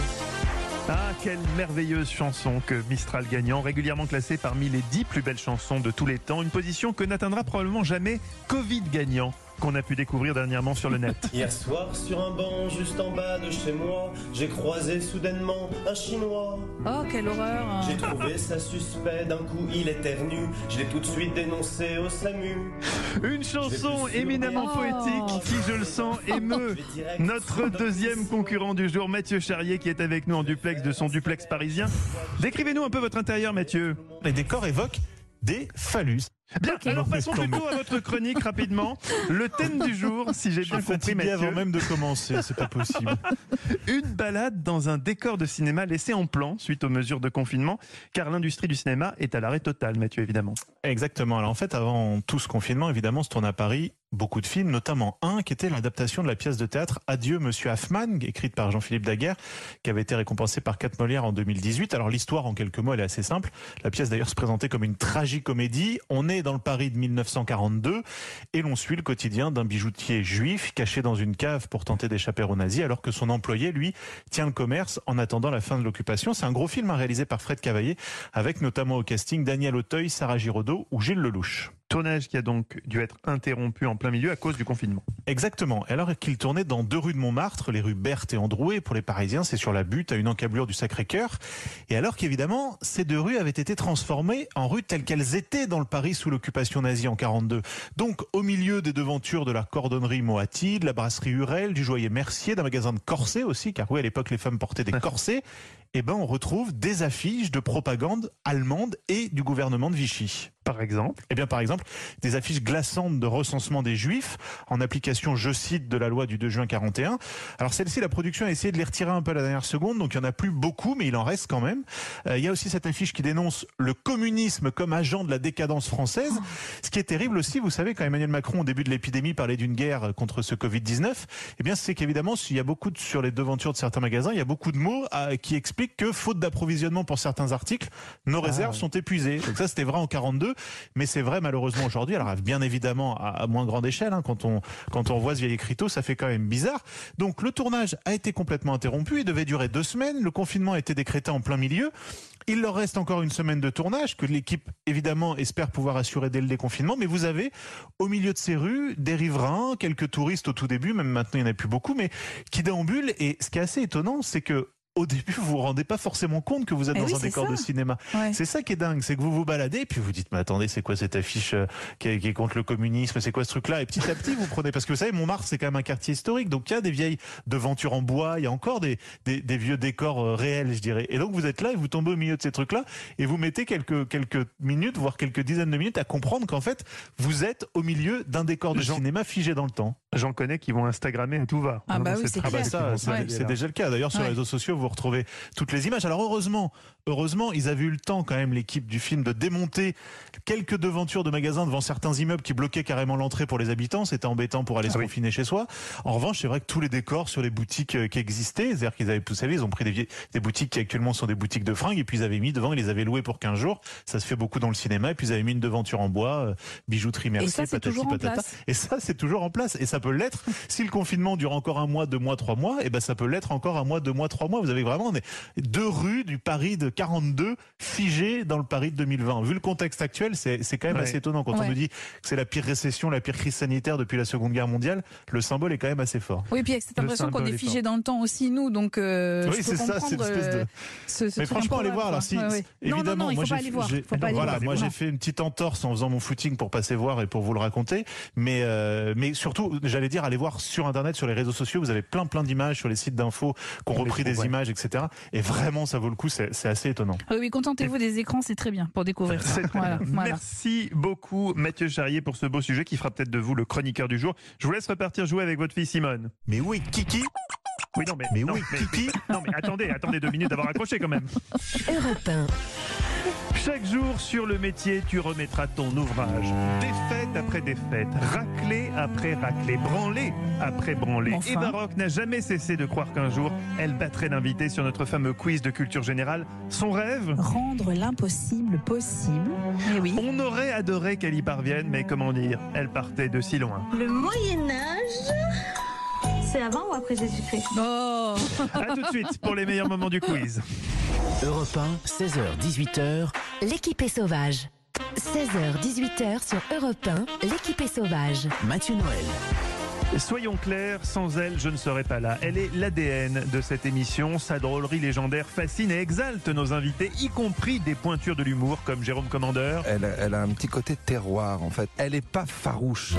Speaker 3: Ah, quelle merveilleuse chanson que Mistral gagnant, régulièrement classée parmi les dix plus belles chansons de tous les temps. Une position que n'atteindra probablement jamais Covid gagnant, qu'on a pu découvrir dernièrement sur le net.
Speaker 11: Hier soir, sur un banc juste en bas de chez moi, j'ai croisé soudainement un Chinois.
Speaker 4: Oh, quelle horreur!
Speaker 11: J'ai trouvé ça suspect, d'un coup il éternue, je l'ai tout de suite dénoncé au SAMU.
Speaker 3: Une chanson éminemment
Speaker 4: Oh.
Speaker 3: poétique qui, je le sens, émeut notre deuxième concurrent du jour, Mathieu Charrier, qui est avec nous en duplex de son duplex parisien. Décrivez-nous un peu votre intérieur, Mathieu.
Speaker 8: Les décors évoquent des phallus.
Speaker 3: Bien,
Speaker 8: Okay.
Speaker 3: alors passons plutôt à votre chronique rapidement. Le thème du jour, si j'ai bien compris, Mathieu.
Speaker 8: avant même de commencer, c'est pas possible.
Speaker 3: Une balade dans un décor de cinéma laissé en plan suite aux mesures de confinement, car l'industrie du cinéma est à l'arrêt total, Mathieu, évidemment.
Speaker 8: Exactement. Alors en fait, avant tout ce confinement, évidemment, se tourne à Paris beaucoup de films, notamment un qui était l'adaptation de la pièce de théâtre Adieu Monsieur Hoffmann, écrite par Jean-Philippe Daguerre, qui avait été récompensé par quatre Molières en deux mille dix-huit. Alors l'histoire, en quelques mots, elle est assez simple. La pièce d'ailleurs se présentait comme une tragicomédie. On est dans le Paris de mille neuf cent quarante-deux et l'on suit le quotidien d'un bijoutier juif caché dans une cave pour tenter d'échapper aux nazis, alors que son employé, lui, tient le commerce en attendant la fin de l'occupation. C'est un gros film réalisé par Fred Cavaillé, avec notamment au casting Daniel Auteuil, Sarah Giraudot ou Gilles Lelouch.
Speaker 3: Tournage qui a donc dû être interrompu en plein milieu à cause du confinement.
Speaker 8: Exactement. Alors qu'il tournait dans deux rues de Montmartre, les rues Berthe et Androuet, pour les Parisiens, c'est sur la butte, à une encablure du Sacré-Cœur. Et alors qu'évidemment, ces deux rues avaient été transformées en rues telles qu'elles étaient dans le Paris sous l'occupation nazie en quarante-deux. Donc, au milieu des devantures de la cordonnerie Moati, de la brasserie Hurel, du joaillier Mercier, d'un magasin de corsets aussi, car oui, à l'époque, les femmes portaient des corsets, eh ben, on retrouve des affiches de propagande allemande et du gouvernement de Vichy.
Speaker 3: Par exemple
Speaker 8: Eh bien, par exemple, des affiches glaçantes de recensement des Juifs en application, je cite, de la loi du deux juin quarante et un. Alors celle-ci, la production a essayé de les retirer un peu à la dernière seconde, donc il n'y en a plus beaucoup, mais il en reste quand même. Euh, il y a aussi cette affiche qui dénonce le communisme comme agent de la décadence française. Oh. Ce qui est terrible aussi, vous savez, quand Emmanuel Macron, au début de l'épidémie, parlait d'une guerre contre ce covid dix-neuf, eh bien c'est qu'évidemment, il y a beaucoup de, sur les devantures de certains magasins, il y a beaucoup de mots à, qui expliquent que, faute d'approvisionnement pour certains articles, nos ah, réserves ouais. sont épuisées. Donc ça, c'était vrai en quarante-deux. Mais c'est vrai malheureusement aujourd'hui, alors bien évidemment à, à moins grande échelle, hein, quand on quand on voit ce vieil écriteau, ça fait quand même bizarre. Donc le tournage a été complètement interrompu, il devait durer deux semaines, le confinement a été décrété en plein milieu. Il leur reste encore une semaine de tournage que l'équipe évidemment espère pouvoir assurer dès le déconfinement, mais vous avez au milieu de ces rues des riverains, quelques touristes au tout début, même maintenant il n'y en a plus beaucoup, mais qui déambulent. Et ce qui est assez étonnant, c'est que au début, vous vous rendez pas forcément compte que vous êtes eh dans oui, un décor ça. de cinéma. Ouais. C'est ça qui est dingue, c'est que vous vous baladez et puis vous dites, mais attendez, c'est quoi cette affiche euh, qui, est, qui est contre le communisme, c'est quoi ce truc-là? Et petit à petit, vous prenez, parce que vous savez, Montmartre, c'est quand même un quartier historique, donc il y a des vieilles devantures en bois, il y a encore des, des, des vieux décors euh, réels, je dirais. Et donc vous êtes là et vous tombez au milieu de ces trucs-là et vous mettez quelques, quelques minutes, voire quelques dizaines de minutes à comprendre qu'en fait, vous êtes au milieu d'un décor de Jean... cinéma figé dans le temps.
Speaker 3: J'en connais qui vont Instagrammer à tout va.
Speaker 4: Ah bah oui, c'est
Speaker 8: ah bah ça, c'est, ouais. c'est déjà le cas. D'ailleurs, sur ouais. les réseaux sociaux, vous retrouvez toutes les images. Alors heureusement, heureusement, ils avaient eu le temps quand même, l'équipe du film, de démonter quelques devantures de magasins devant certains immeubles qui bloquaient carrément l'entrée pour les habitants. C'était embêtant pour aller ah se oui. confiner chez soi. En revanche, c'est vrai que tous les décors sur les boutiques qui existaient, c'est-à-dire qu'ils avaient, vous savez, ils ont pris des, vieilles, des boutiques qui actuellement sont des boutiques de fringues et puis ils avaient mis devant, ils les avaient loués pour quinze jours. Ça se fait beaucoup dans le cinéma. Et puis ils avaient mis une devanture en bois, euh, bijouterie Mercier,
Speaker 4: et ça, c'est
Speaker 8: patati
Speaker 4: toujours
Speaker 8: patata.
Speaker 4: En place.
Speaker 8: Et ça, c'est toujours en place. Et ça peut l'être. Si le confinement dure encore un mois, deux mois, trois mois, et ben ça peut l'être encore un mois, deux mois, trois mois. Vous avez vraiment des, deux rues du Paris de quarante-deux figées dans le Paris de deux mille vingt. Vu le contexte actuel, c'est, c'est quand même ouais. assez étonnant quand ouais. on nous dit que c'est la pire récession, la pire crise sanitaire depuis la Seconde Guerre mondiale. Le symbole est quand même assez fort.
Speaker 4: Oui, et puis avec cette impression qu'on est figé dans le temps aussi, nous, donc euh,
Speaker 8: oui,
Speaker 4: je
Speaker 8: c'est
Speaker 4: peux
Speaker 8: ça, c'est une espèce de.
Speaker 4: Ce, ce
Speaker 8: Mais franchement, allez voir. Alors, si,
Speaker 4: ouais, ouais.
Speaker 8: évidemment,
Speaker 4: non, non, non, il
Speaker 8: moi
Speaker 4: faut
Speaker 8: j'ai,
Speaker 4: pas aller voir.
Speaker 8: j'ai,
Speaker 4: faut pas aller
Speaker 8: voilà,
Speaker 4: voir.
Speaker 8: moi
Speaker 4: non.
Speaker 8: j'ai fait une petite entorse en faisant mon footing pour passer voir et pour vous le raconter. Mais, euh, mais surtout, j'allais dire, allez voir sur Internet, sur les réseaux sociaux. Vous avez plein, plein d'images sur les sites d'infos qui ont repris des ouais. images, et cetera. Et vraiment, ça vaut le coup. C'est, c'est assez étonnant.
Speaker 4: Oui, oui, contentez-vous des écrans, c'est très bien pour découvrir.
Speaker 3: C'est
Speaker 4: voilà, voilà.
Speaker 3: Merci beaucoup, Mathieu Charrier, pour ce beau sujet qui fera peut-être de vous le chroniqueur du jour. Je vous laisse repartir jouer avec votre fille Simone.
Speaker 8: Mais oui, Kiki.
Speaker 3: Oui, non, mais,
Speaker 8: mais
Speaker 3: non,
Speaker 8: oui,
Speaker 3: mais,
Speaker 8: Kiki.
Speaker 3: Mais, non, mais attendez, attendez deux minutes d'avoir accroché quand même.
Speaker 1: Europe un.
Speaker 3: Chaque jour sur le métier, tu remettras ton ouvrage. Défaite après défaite, raclée après raclée, branlée après branlée.
Speaker 4: Enfin.
Speaker 3: Eva Rock n'a jamais cessé de croire qu'un jour, elle battrait l'invité sur notre fameux quiz de culture générale. Son rêve ?
Speaker 4: Rendre l'impossible possible. Eh oui.
Speaker 3: On aurait adoré qu'elle y parvienne, mais comment dire, elle partait de si loin.
Speaker 14: Le Moyen-Âge ? C'est avant ou après Jésus-Christ ?
Speaker 4: Oh.
Speaker 3: A tout de suite pour les meilleurs moments du quiz.
Speaker 13: Europe un, seize heures dix-huit heures.
Speaker 1: L'équipe est sauvage. seize heures dix-huit heures sur Europe un, l'équipe est sauvage.
Speaker 13: Mathieu Noël.
Speaker 3: Soyons clairs, sans elle, je ne serais pas là. Elle est l'A D N de cette émission. Sa drôlerie légendaire fascine et exalte nos invités, y compris des pointures de l'humour comme Jérôme Commandeur.
Speaker 15: Elle, elle a un petit côté terroir, en fait. Elle n'est pas farouche.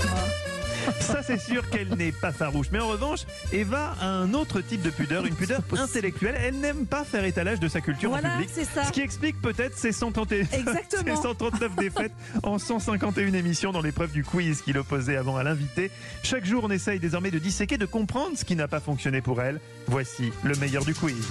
Speaker 3: Ça, c'est sûr qu'elle n'est pas farouche. Mais en revanche, Eva a un autre type de pudeur, une pudeur intellectuelle. Elle n'aime pas faire étalage de sa culture
Speaker 4: voilà,
Speaker 3: en public.
Speaker 4: C'est ça.
Speaker 3: Ce qui explique peut-être ses cent trente-neuf défaites en cent cinquante et une émissions dans l'épreuve du quiz qu'il opposait avant à l'invité. Chaque jour, on essaye désormais de disséquer, de comprendre ce qui n'a pas fonctionné pour elle. Voici le meilleur du quiz.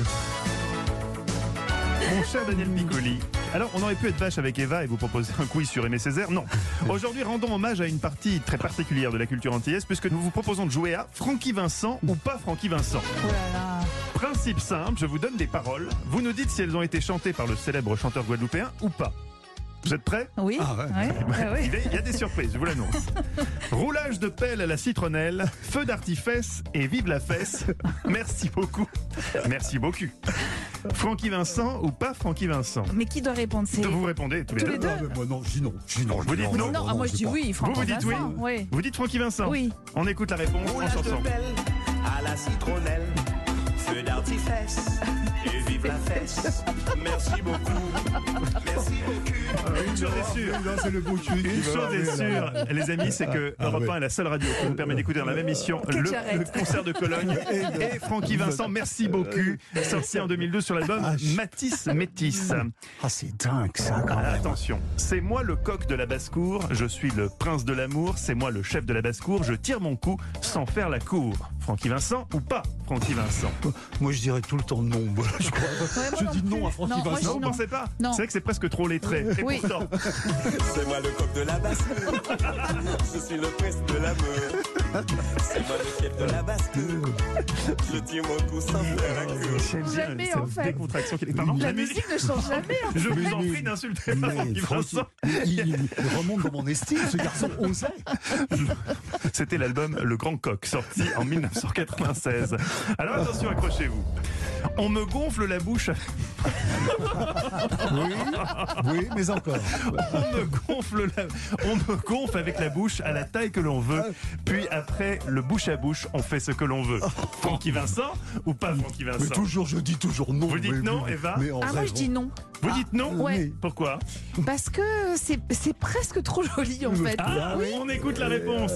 Speaker 3: Mon cher Daniel Piccoli, alors on aurait pu être vache avec Eva et vous proposer un quiz sur Aimé Césaire. Non. Aujourd'hui, rendons hommage à une partie très particulière de la culture antillaise puisque nous vous proposons de jouer à Francky Vincent ou pas Francky Vincent.
Speaker 4: Oh là là.
Speaker 3: Principe simple, je vous donne des paroles. Vous nous dites si elles ont été chantées par le célèbre chanteur guadeloupéen ou pas. Vous êtes prêts ?
Speaker 4: Oui. Ah ouais. Ouais. Ah ouais.
Speaker 3: Il y a des surprises, je vous l'annonce. Roulage de pelle à la citronnelle, feu d'artifice et vive la fesse. Merci beaucoup. Merci beaucoup. Francky Vincent ou pas Francky Vincent ?
Speaker 4: Mais qui doit répondre ? C'est...
Speaker 3: Vous répondez tous les
Speaker 4: tous
Speaker 3: deux.
Speaker 4: Les deux
Speaker 3: non,
Speaker 15: mais moi non, je dis non. Je dis non.
Speaker 3: Vous dites non.
Speaker 4: Non, non, non, moi je dis oui. Francky
Speaker 3: vous, vous dites
Speaker 4: Vincent,
Speaker 3: oui.
Speaker 4: oui.
Speaker 3: Vous dites Francky Vincent.
Speaker 4: Oui.
Speaker 3: On écoute la réponse en chanson.
Speaker 6: Roulage de pelle à la citronnelle, feu d'artifice et vive la fesse. Merci beaucoup. Merci beaucoup.
Speaker 3: Une journée est sûre.
Speaker 16: Non, c'est le beau cul.
Speaker 3: Une chose est sûre, les amis, c'est que
Speaker 16: Ah,
Speaker 3: Europe
Speaker 16: ouais.
Speaker 3: un est la seule radio qui nous permet d'écouter dans la même émission
Speaker 4: Que
Speaker 3: le,
Speaker 4: j'arrête.
Speaker 3: le concert de Cologne et Francky Vincent. Merci beaucoup. Sorti en deux mille douze sur l'album Matisse Métis.
Speaker 16: Ah, c'est dingue ça quand même.
Speaker 3: Attention, c'est moi le coq de la basse-cour, je suis le prince de l'amour, c'est moi le chef de la basse-cour, je tire mon coup sans faire la cour. Francky Vincent ou pas Francky Vincent?
Speaker 16: Moi, je dirais tout le temps non. moi, Je, crois.
Speaker 4: Ouais, moi
Speaker 16: je
Speaker 4: non
Speaker 16: dis
Speaker 4: plus.
Speaker 16: non à Francky
Speaker 4: Non, moi, je
Speaker 16: Vincent.
Speaker 3: Non, vous
Speaker 4: non.
Speaker 3: pensez pas?
Speaker 4: Non.
Speaker 3: C'est vrai que c'est presque trop lettré. Et
Speaker 4: Oui.
Speaker 3: pourtant,
Speaker 6: C'est moi le coq de la basse. Je suis le prince de l'amour. C'est moi le chef de la basse. Je tire mon coup sans faire la cour.
Speaker 3: j'aime bien
Speaker 4: Jamais,
Speaker 3: cette
Speaker 4: en fait.
Speaker 3: décontraction qui est. Pardon,
Speaker 4: La musique ne change jamais. hein.
Speaker 3: Je vous en
Speaker 16: Mais-
Speaker 3: prie, n'insultez pas
Speaker 16: Mais
Speaker 3: Francky
Speaker 16: Francky,
Speaker 3: Vincent.
Speaker 16: il, il remonte dans mon estime, ce garçon osait.
Speaker 3: C'était l'album Le Grand Coq, sorti en mille neuf cent quatre-vingt-seize. Alors attention, accrochez-vous. On me gonfle la bouche.
Speaker 16: Oui, oui, mais encore.
Speaker 3: On me gonfle la... On me gonfle avec la bouche à la taille que l'on veut. Puis après, le bouche à bouche, on fait ce que l'on veut. Francky Vincent ou pas Francky
Speaker 16: Mais
Speaker 3: Vincent?
Speaker 16: toujours, je dis toujours non.
Speaker 3: Vous dites
Speaker 16: mais-
Speaker 3: non,
Speaker 16: mais-
Speaker 3: Eva?
Speaker 16: mais en
Speaker 4: Ah, moi, je dis non.
Speaker 3: Vous dites non?
Speaker 4: Ouais.
Speaker 3: Pourquoi?
Speaker 4: Parce que c'est c'est presque trop joli, en fait.
Speaker 3: Ah oui, on écoute la réponse.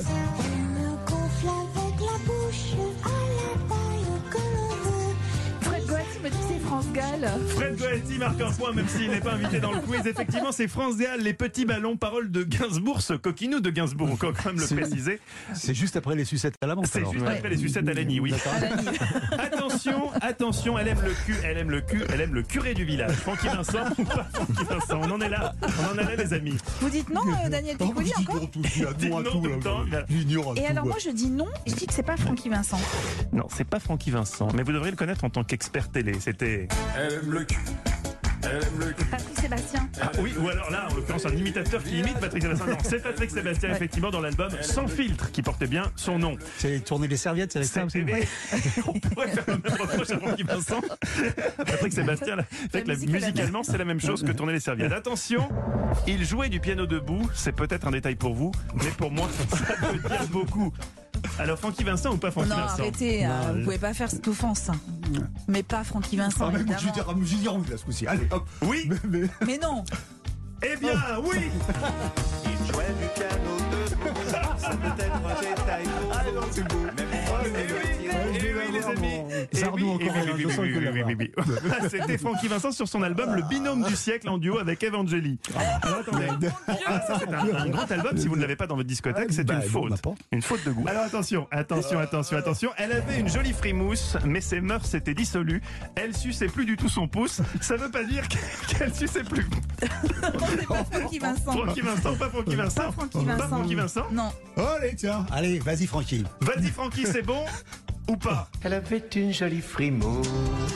Speaker 4: Fred Goati me dit que c'est France Gall.
Speaker 3: Fred Goati marque un point, même s'il n'est pas invité dans le quiz. Effectivement, c'est France Gall, Les Petits Ballons, paroles de Gainsbourg, ce coquinou de Gainsbourg, on peut quand même le
Speaker 16: C'est-
Speaker 3: préciser.
Speaker 16: C'est juste après les sucettes à la menthe.
Speaker 3: C'est
Speaker 16: alors.
Speaker 3: juste après les sucettes à l'Annie, oui. Attention, attention, elle aime le cul, elle aime le cul, elle aime le curé du village. Francky Vincent ou pas Francky Vincent? On en est là, on en est là, les amis.
Speaker 4: Vous dites non, euh, Daniel
Speaker 16: Oh,
Speaker 4: Picouli,
Speaker 16: je dis
Speaker 4: encore
Speaker 16: non, tout, je dis non à
Speaker 3: Dites non
Speaker 16: tout,
Speaker 3: tout le
Speaker 16: là,
Speaker 3: temps.
Speaker 16: j'ignore à
Speaker 4: Et
Speaker 16: tout,
Speaker 4: alors
Speaker 16: ouais.
Speaker 4: moi je dis non, je dis que c'est pas Francky Vincent.
Speaker 3: Non, c'est pas Francky Vincent, mais vous devriez le connaître en tant qu'expert télé. C'était.
Speaker 6: Elle aime le cul. Elle aime le cul.
Speaker 4: Patrick Sébastien.
Speaker 3: Ah oui, ou alors là, en l'occurrence, un imitateur qui imite Patrick Sébastien. Non, c'est Patrick Sébastien, effectivement, dans l'album Sans filtre, qui portait bien son nom.
Speaker 16: C'est tourner les serviettes, c'est avec ça aussi.
Speaker 3: C'est- On pourrait faire le même reproche à Francky Vincent. Patrick Sébastien, là, fait que la-
Speaker 4: musique est la même.
Speaker 3: musicalement, c'est la même chose que tourner les serviettes. Attention, il jouait du piano debout. C'est peut-être un détail pour vous, mais pour moi, ça peut dire beaucoup. Alors, Francky Vincent ou pas Francky
Speaker 4: Non,
Speaker 3: Vincent?
Speaker 4: arrêtez, euh,
Speaker 16: Non,
Speaker 4: vous
Speaker 16: je-
Speaker 4: pouvez pas faire cette offense. Mais pas Francky Vincent,
Speaker 16: Ah, mais écoute, je
Speaker 4: évidemment.
Speaker 16: vais dire, je vais dire oui là ce coup-ci. Allez, hop.
Speaker 3: Oui,
Speaker 16: Mais, mais-
Speaker 4: Mais non.
Speaker 3: eh bien, oui.
Speaker 6: Il jouait du piano debout. C'est peut-être un détail. Ah non, c'est beau. Mais moi,
Speaker 3: Eh
Speaker 6: c'est
Speaker 3: oui, eh oui, les amis. Eh
Speaker 16: Sardou
Speaker 3: oui,
Speaker 16: encore,
Speaker 3: eh oui,
Speaker 16: hein,
Speaker 3: oui,
Speaker 16: je
Speaker 3: oui,
Speaker 16: sens
Speaker 3: oui,
Speaker 16: qu'il
Speaker 3: oui,
Speaker 16: peut
Speaker 3: oui, oui, oui. C'était Francky Vincent sur son album Le Binôme du siècle en duo avec Evangélie. Alors, attendez. Ah, ça, c'est un, un grand album. Si vous ne l'avez pas dans votre discothèque, c'est
Speaker 16: Bah,
Speaker 3: une
Speaker 16: non,
Speaker 3: faute.
Speaker 16: n'importe.
Speaker 3: Une faute de goût. Alors attention, attention, attention, attention. Elle avait une jolie frimousse, mais ses mœurs s'étaient dissolues. Elle suçait plus du tout son pouce. Ça veut pas dire qu'elle suçait plus.
Speaker 4: C'est pas Francky Vincent.
Speaker 3: Francky Vincent, pas Francky Vincent.
Speaker 4: Pas Francky Vincent.
Speaker 3: Pas Francky Vincent.
Speaker 4: Non.
Speaker 16: Allez, tiens. Allez, vas-y, Francky.
Speaker 3: Vas-y, Francky, c'est bon ou pas?
Speaker 13: Elle avait une jolie frimousse,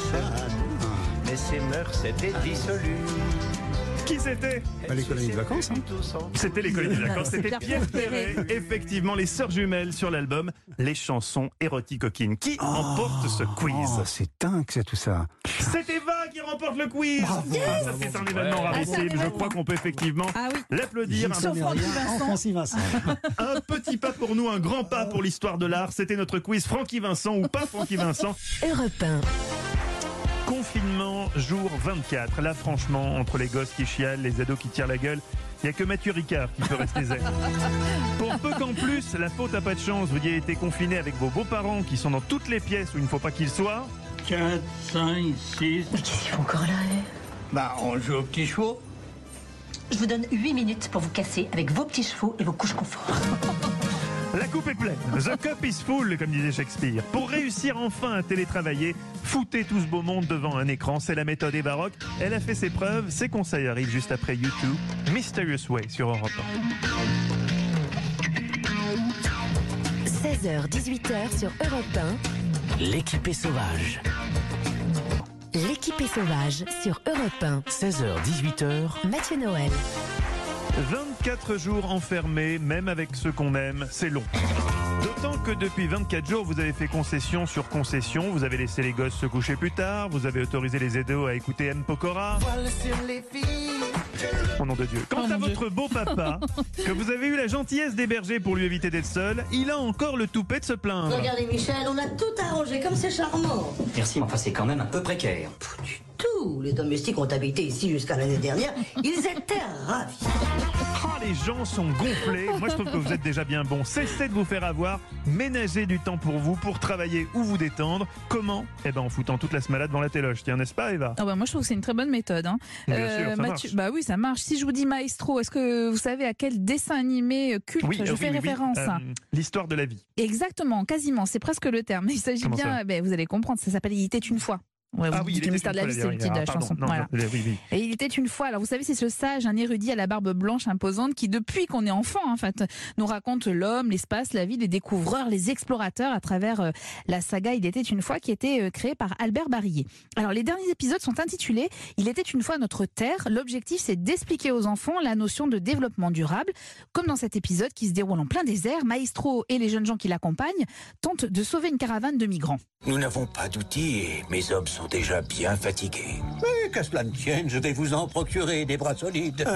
Speaker 13: mais ses mœurs s'étaient dissolues.
Speaker 3: Qui c'était?
Speaker 16: Bah, les colonies de vacances, hein.
Speaker 3: C'était les colonies de vacances,
Speaker 4: C'est
Speaker 3: c'était
Speaker 4: Pierre
Speaker 3: Pierre
Speaker 4: Perret.
Speaker 3: Perret. Effectivement, les sœurs jumelles sur l'album Les chansons érotiques coquines. Qui emporte ce quiz?
Speaker 16: Oh, c'est dingue, c'est tout ça.
Speaker 3: C'est Eva qui remporte le quiz. Ah, ça c'est un événement
Speaker 4: Ah, c'est un
Speaker 3: rarissime. Je
Speaker 4: événement.
Speaker 3: crois qu'on peut effectivement
Speaker 4: Ah oui.
Speaker 3: l'applaudir.
Speaker 4: Sauf
Speaker 3: Un,
Speaker 4: Francky
Speaker 16: En
Speaker 4: Vincent.
Speaker 16: Francky Vincent.
Speaker 3: un petit pas pour nous, un grand pas pour l'histoire de l'art. C'était notre quiz Francky Vincent ou pas Francky Vincent.
Speaker 1: Europe un.
Speaker 3: Confinement, jour vingt-quatre. Là, franchement, entre les gosses qui chialent, les ados qui tirent la gueule, il n'y a que Mathieu Ricard qui peut rester zen. Pour peu qu'en plus, la faute n'a pas de chance, vous ayez été confiné avec vos beaux-parents qui sont dans toutes les pièces où il ne faut pas qu'ils soient.
Speaker 10: quatre, cinq, six.
Speaker 14: Mais qu'est-ce qu'ils font encore là, hein?
Speaker 10: Bah, on joue aux petits chevaux.
Speaker 14: Je vous donne huit minutes pour vous casser avec vos petits chevaux et vos couches confort.
Speaker 3: La coupe est pleine. The cup is full, comme disait Shakespeare. Pour réussir enfin à télétravailler, foutez tout ce beau monde devant un écran. C'est la méthode Eva Rock. Elle a fait ses preuves. Ses conseils arrivent juste après YouTube. Mysterious Way sur Europe un.
Speaker 1: seize heures dix-huit heures sur Europe un.
Speaker 13: L'équipée sauvage.
Speaker 1: L'équipée sauvage sur Europe un.
Speaker 13: seize heures dix-huit heures.
Speaker 1: Mathieu Noël.
Speaker 3: vingt-quatre jours enfermés, même avec ceux qu'on aime, c'est long. D'autant que depuis vingt-quatre jours, vous avez fait concession sur concession. Vous avez laissé les gosses se coucher plus tard. Vous avez autorisé les ados à écouter M. Pokora. Au nom de Dieu. Quant
Speaker 4: Oh
Speaker 3: à
Speaker 4: mon Dieu.
Speaker 3: votre beau papa, que vous avez eu la gentillesse d'héberger pour lui éviter d'être seul, il a encore le toupet de se plaindre.
Speaker 14: Regardez Michel, on a tout arrangé comme c'est charmant.
Speaker 17: Merci, mais enfin c'est quand même un peu précaire.
Speaker 14: Tout.
Speaker 17: Tous les domestiques ont habité ici jusqu'à l'année dernière. Ils étaient ravis.
Speaker 3: Ah, les gens sont gonflés. Moi, je trouve que vous êtes déjà bien bon. Cessez de vous faire avoir. Ménagez du temps pour vous, pour travailler ou vous détendre. Comment ? Eh ben, en foutant toute la semaine devant la téloche. Tiens, n'est-ce pas, Eva ?
Speaker 4: Ah bah moi, je trouve que c'est une très bonne méthode. Hein.
Speaker 3: Bien sûr, ça
Speaker 4: Mathieu,
Speaker 3: marche.
Speaker 4: bah oui, ça marche. Si je vous dis Maestro, est-ce que vous savez à quel dessin animé culte
Speaker 3: Oui,
Speaker 4: je
Speaker 3: euh,
Speaker 4: fais
Speaker 3: oui, oui, oui.
Speaker 4: référence
Speaker 3: Euh, L'histoire de la vie.
Speaker 4: Exactement, quasiment. C'est presque le terme. Il s'agit
Speaker 3: Comment
Speaker 4: bien.
Speaker 3: ça
Speaker 4: Ben, vous allez comprendre. Ça s'appelle Il était une fois. Ouais,
Speaker 3: Ah
Speaker 4: vous
Speaker 3: oui,
Speaker 4: dites
Speaker 3: il
Speaker 4: le
Speaker 3: était
Speaker 4: mystère de la
Speaker 3: une
Speaker 4: vie,
Speaker 3: fois,
Speaker 4: c'est le titre de la
Speaker 3: ah, pardon.
Speaker 4: chanson.
Speaker 3: Non,
Speaker 4: Voilà.
Speaker 3: non, oui, oui.
Speaker 4: Et il était une fois, alors vous savez, c'est ce sage, un érudit à la barbe blanche imposante qui, depuis qu'on est enfant, en fait, nous raconte l'homme, l'espace, la vie, les découvreurs, les explorateurs à travers euh, la saga Il était une fois qui a été euh, créée par Albert Barillet. Alors les derniers épisodes sont intitulés Il était une fois notre Terre. L'objectif, c'est d'expliquer aux enfants la notion de développement durable. Comme dans cet épisode qui se déroule en plein désert, Maestro et les jeunes gens qui l'accompagnent tentent de sauver une caravane de migrants.
Speaker 18: Nous n'avons pas d'outils et mes hommes sont déjà bien fatigués. Mais qu'à cela ne tienne, je vais vous en procurer des bras solides.
Speaker 6: Hein ?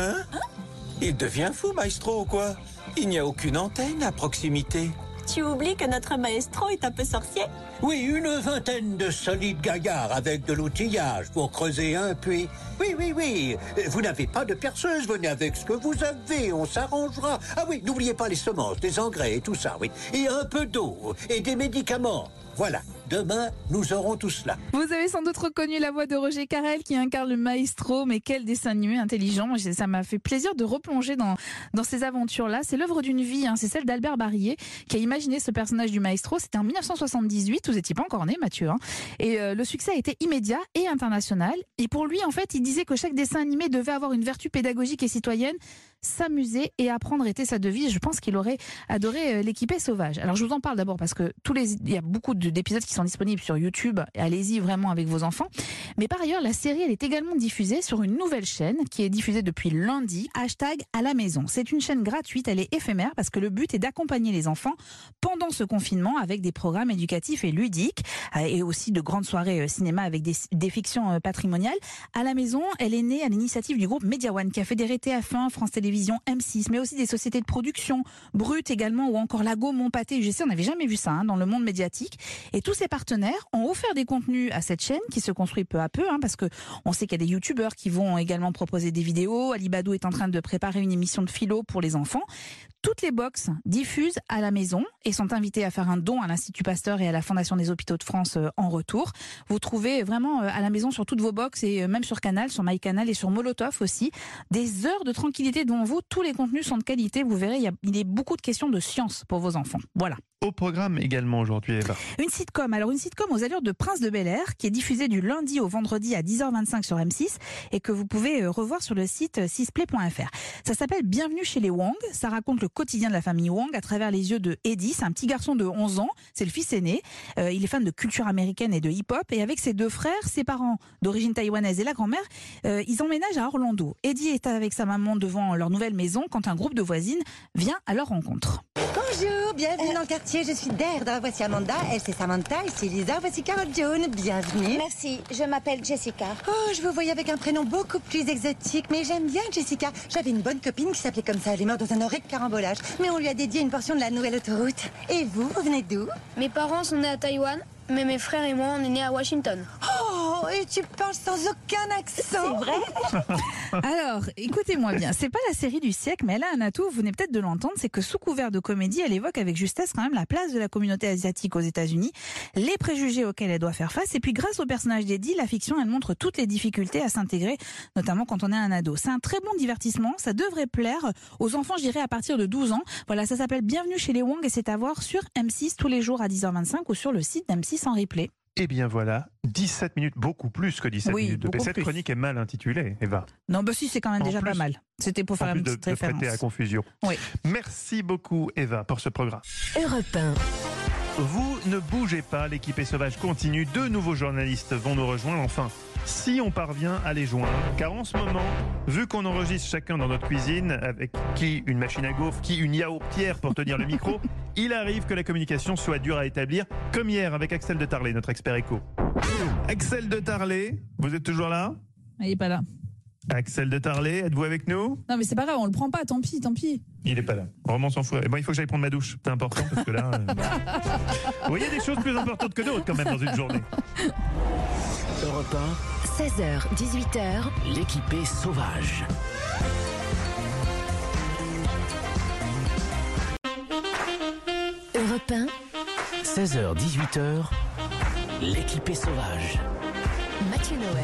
Speaker 6: Il devient fou, Maestro, ou quoi ? Il n'y a aucune antenne à proximité.
Speaker 19: Tu oublies que notre maestro est un peu sorcier ?
Speaker 18: Oui, une vingtaine de solides gaillards avec de l'outillage pour creuser un puits. Oui, oui, oui. Vous n'avez pas de perceuse, venez avec ce que vous avez, on s'arrangera. Ah oui, n'oubliez pas les semences, les engrais et tout ça, oui. Et un peu d'eau et des médicaments. Voilà, demain, nous aurons tout cela.
Speaker 4: Vous avez sans doute reconnu la voix de Roger Carrel qui incarne le Maestro, mais quel dessin animé intelligent. Ça m'a fait plaisir de replonger dans, dans ces aventures-là. C'est l'œuvre d'une vie, hein. C'est celle d'Albert Barillet qui a imaginé ce personnage du Maestro. C'était en mille neuf cent soixante-dix-huit, vous n'étiez pas encore né, Mathieu. Hein. Et euh, le succès a été immédiat et international. Et pour lui, en fait, il disait que chaque dessin animé devait avoir une vertu pédagogique et citoyenne. S'amuser et apprendre était sa devise. Je pense qu'il aurait adoré euh, l'équipée sauvage. Alors je vous en parle d'abord parce que tous les, il y a beaucoup de, d'épisodes qui sont disponibles sur YouTube. Allez-y vraiment avec vos enfants. Mais par ailleurs, la série, elle est également diffusée sur une nouvelle chaîne qui est diffusée depuis lundi. Hashtag à la maison. C'est une chaîne gratuite. Elle est éphémère parce que le but est d'accompagner les enfants pendant ce confinement avec des programmes éducatifs et ludiques euh, et aussi de grandes soirées euh, cinéma avec des, des fictions euh, patrimoniales. À la maison, elle est née à l'initiative du groupe Media One qui a fédéré T F un, France Télévisions, M six, mais aussi des sociétés de production, Brut également, ou encore Lago, Montpâté, U G C. On n'avait jamais vu ça hein, dans le monde médiatique. Et tous ces partenaires ont offert des contenus à cette chaîne qui se construit peu à peu, hein, parce que on sait qu'il y a des youtubeurs qui vont également proposer des vidéos. Ali Badou est en train de préparer une émission de philo pour les enfants. Toutes les box diffusent à la maison et sont invitées à faire un don à l'Institut Pasteur et à la Fondation des Hôpitaux de France en retour. Vous trouvez vraiment à la maison sur toutes vos box et même sur Canal, sur MyCanal et sur Molotov aussi, des heures de tranquillité devant vous. Tous les contenus sont de qualité. Vous verrez, il y a, il y a beaucoup de questions de science pour vos enfants. Voilà.
Speaker 3: Au programme également aujourd'hui, Eva.
Speaker 4: Une sitcom, alors une sitcom aux allures de Prince de Bel-Air qui est diffusée du lundi au vendredi à dix heures vingt-cinq sur M six et que vous pouvez revoir sur le site sisplay point f r. Ça s'appelle Bienvenue chez les Wang. Ça raconte le quotidien de la famille Wang à travers les yeux de Eddie. C'est un petit garçon de onze ans, c'est le fils aîné. Euh, il est fan de culture américaine et de hip-hop et avec ses deux frères, ses parents d'origine taïwanaise et la grand-mère, euh, ils emménagent à Orlando. Eddie est avec sa maman devant leur nouvelle maison quand un groupe de voisines vient à leur rencontre.
Speaker 20: Bonjour, bienvenue dans le quartier, je suis Deirdre, voici Amanda, elle c'est Samantha, ici Lisa, voici Carol Jones, bienvenue.
Speaker 21: Merci, je m'appelle Jessica.
Speaker 20: Oh, je vous voyais avec un prénom beaucoup plus exotique, mais j'aime bien Jessica. J'avais une bonne copine qui s'appelait comme ça, elle est morte dans un horrible carambolage, mais on lui a dédié une portion de la nouvelle autoroute. Et vous, vous venez d'où?
Speaker 21: Mes parents sont nés à Taïwan, mais mes frères et moi, on est nés à Washington.
Speaker 20: Oh, et tu parles sans aucun accent.
Speaker 21: C'est vrai?
Speaker 4: Alors, écoutez-moi bien, c'est pas la série du siècle, mais elle a un atout, vous venez peut-être de l'entendre, c'est que sous couvert de comédie, elle évoque avec justesse quand même la place de la communauté asiatique aux États-Unis, les préjugés auxquels elle doit faire face, et puis grâce au personnage d'Eddie, la fiction, elle montre toutes les difficultés à s'intégrer, notamment quand on est un ado. C'est un très bon divertissement, ça devrait plaire aux enfants, je dirais, à partir de douze ans. Voilà, ça s'appelle Bienvenue chez les Wang et c'est à voir sur M six tous les jours à dix heures vingt-cinq ou sur le site d'M six en replay.
Speaker 3: Eh bien voilà, dix-sept minutes, beaucoup plus que dix-sept
Speaker 4: oui,
Speaker 3: minutes de paix. Cette
Speaker 4: plus.
Speaker 3: chronique est mal intitulée, Eva.
Speaker 4: Non, bah si, c'est quand même
Speaker 3: En
Speaker 4: déjà
Speaker 3: plus,
Speaker 4: pas mal. C'était pour faire
Speaker 3: en
Speaker 4: une
Speaker 3: plus de,
Speaker 4: petite
Speaker 3: de
Speaker 4: référence.
Speaker 3: prêter à confusion.
Speaker 4: Oui.
Speaker 3: Merci beaucoup, Eva, pour ce programme.
Speaker 1: Europe un.
Speaker 3: Vous ne bougez pas, l'équipée sauvage continue. Deux nouveaux journalistes vont nous rejoindre. Enfin, si on parvient à les joindre. Car en ce moment, vu qu'on enregistre chacun dans notre cuisine, avec qui une machine à gaufres, qui une yaourtière pour tenir le micro, il arrive que la communication soit dure à établir, comme hier avec Axel de Tarlé, notre expert éco. Axel de Tarlé, vous êtes toujours là?
Speaker 4: Il n'est pas là.
Speaker 3: Axel de Tarlé, êtes-vous avec nous?
Speaker 4: Non, mais c'est pas grave, on le prend pas, tant pis, tant pis.
Speaker 3: Il est pas là. Vraiment, on s'en fout. Bon, il faut que j'aille prendre ma douche. C'est important parce que là. Euh... Vous voyez des choses plus importantes que d'autres quand même dans une journée.
Speaker 1: Europe un, seize heures dix-huit heures,
Speaker 2: l'équipée sauvage.
Speaker 1: Europe un,
Speaker 2: seize heures dix-huit heures, l'équipée sauvage.
Speaker 1: Mathieu Noël.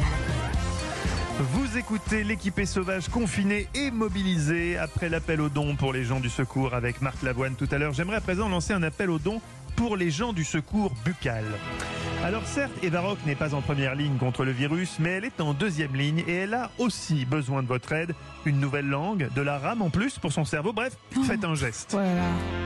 Speaker 3: Vous écoutez l'équipée sauvage confinée et mobilisée après l'appel aux dons pour les gens du secours avec Marc Lavoine tout à l'heure. J'aimerais à présent lancer un appel aux dons pour les gens du secours buccal. Alors certes, Eva Rock n'est pas en première ligne contre le virus, mais elle est en deuxième ligne et elle a aussi besoin de votre aide. Une nouvelle langue, de la rame en plus pour son cerveau. Bref, faites un geste.
Speaker 4: Voilà.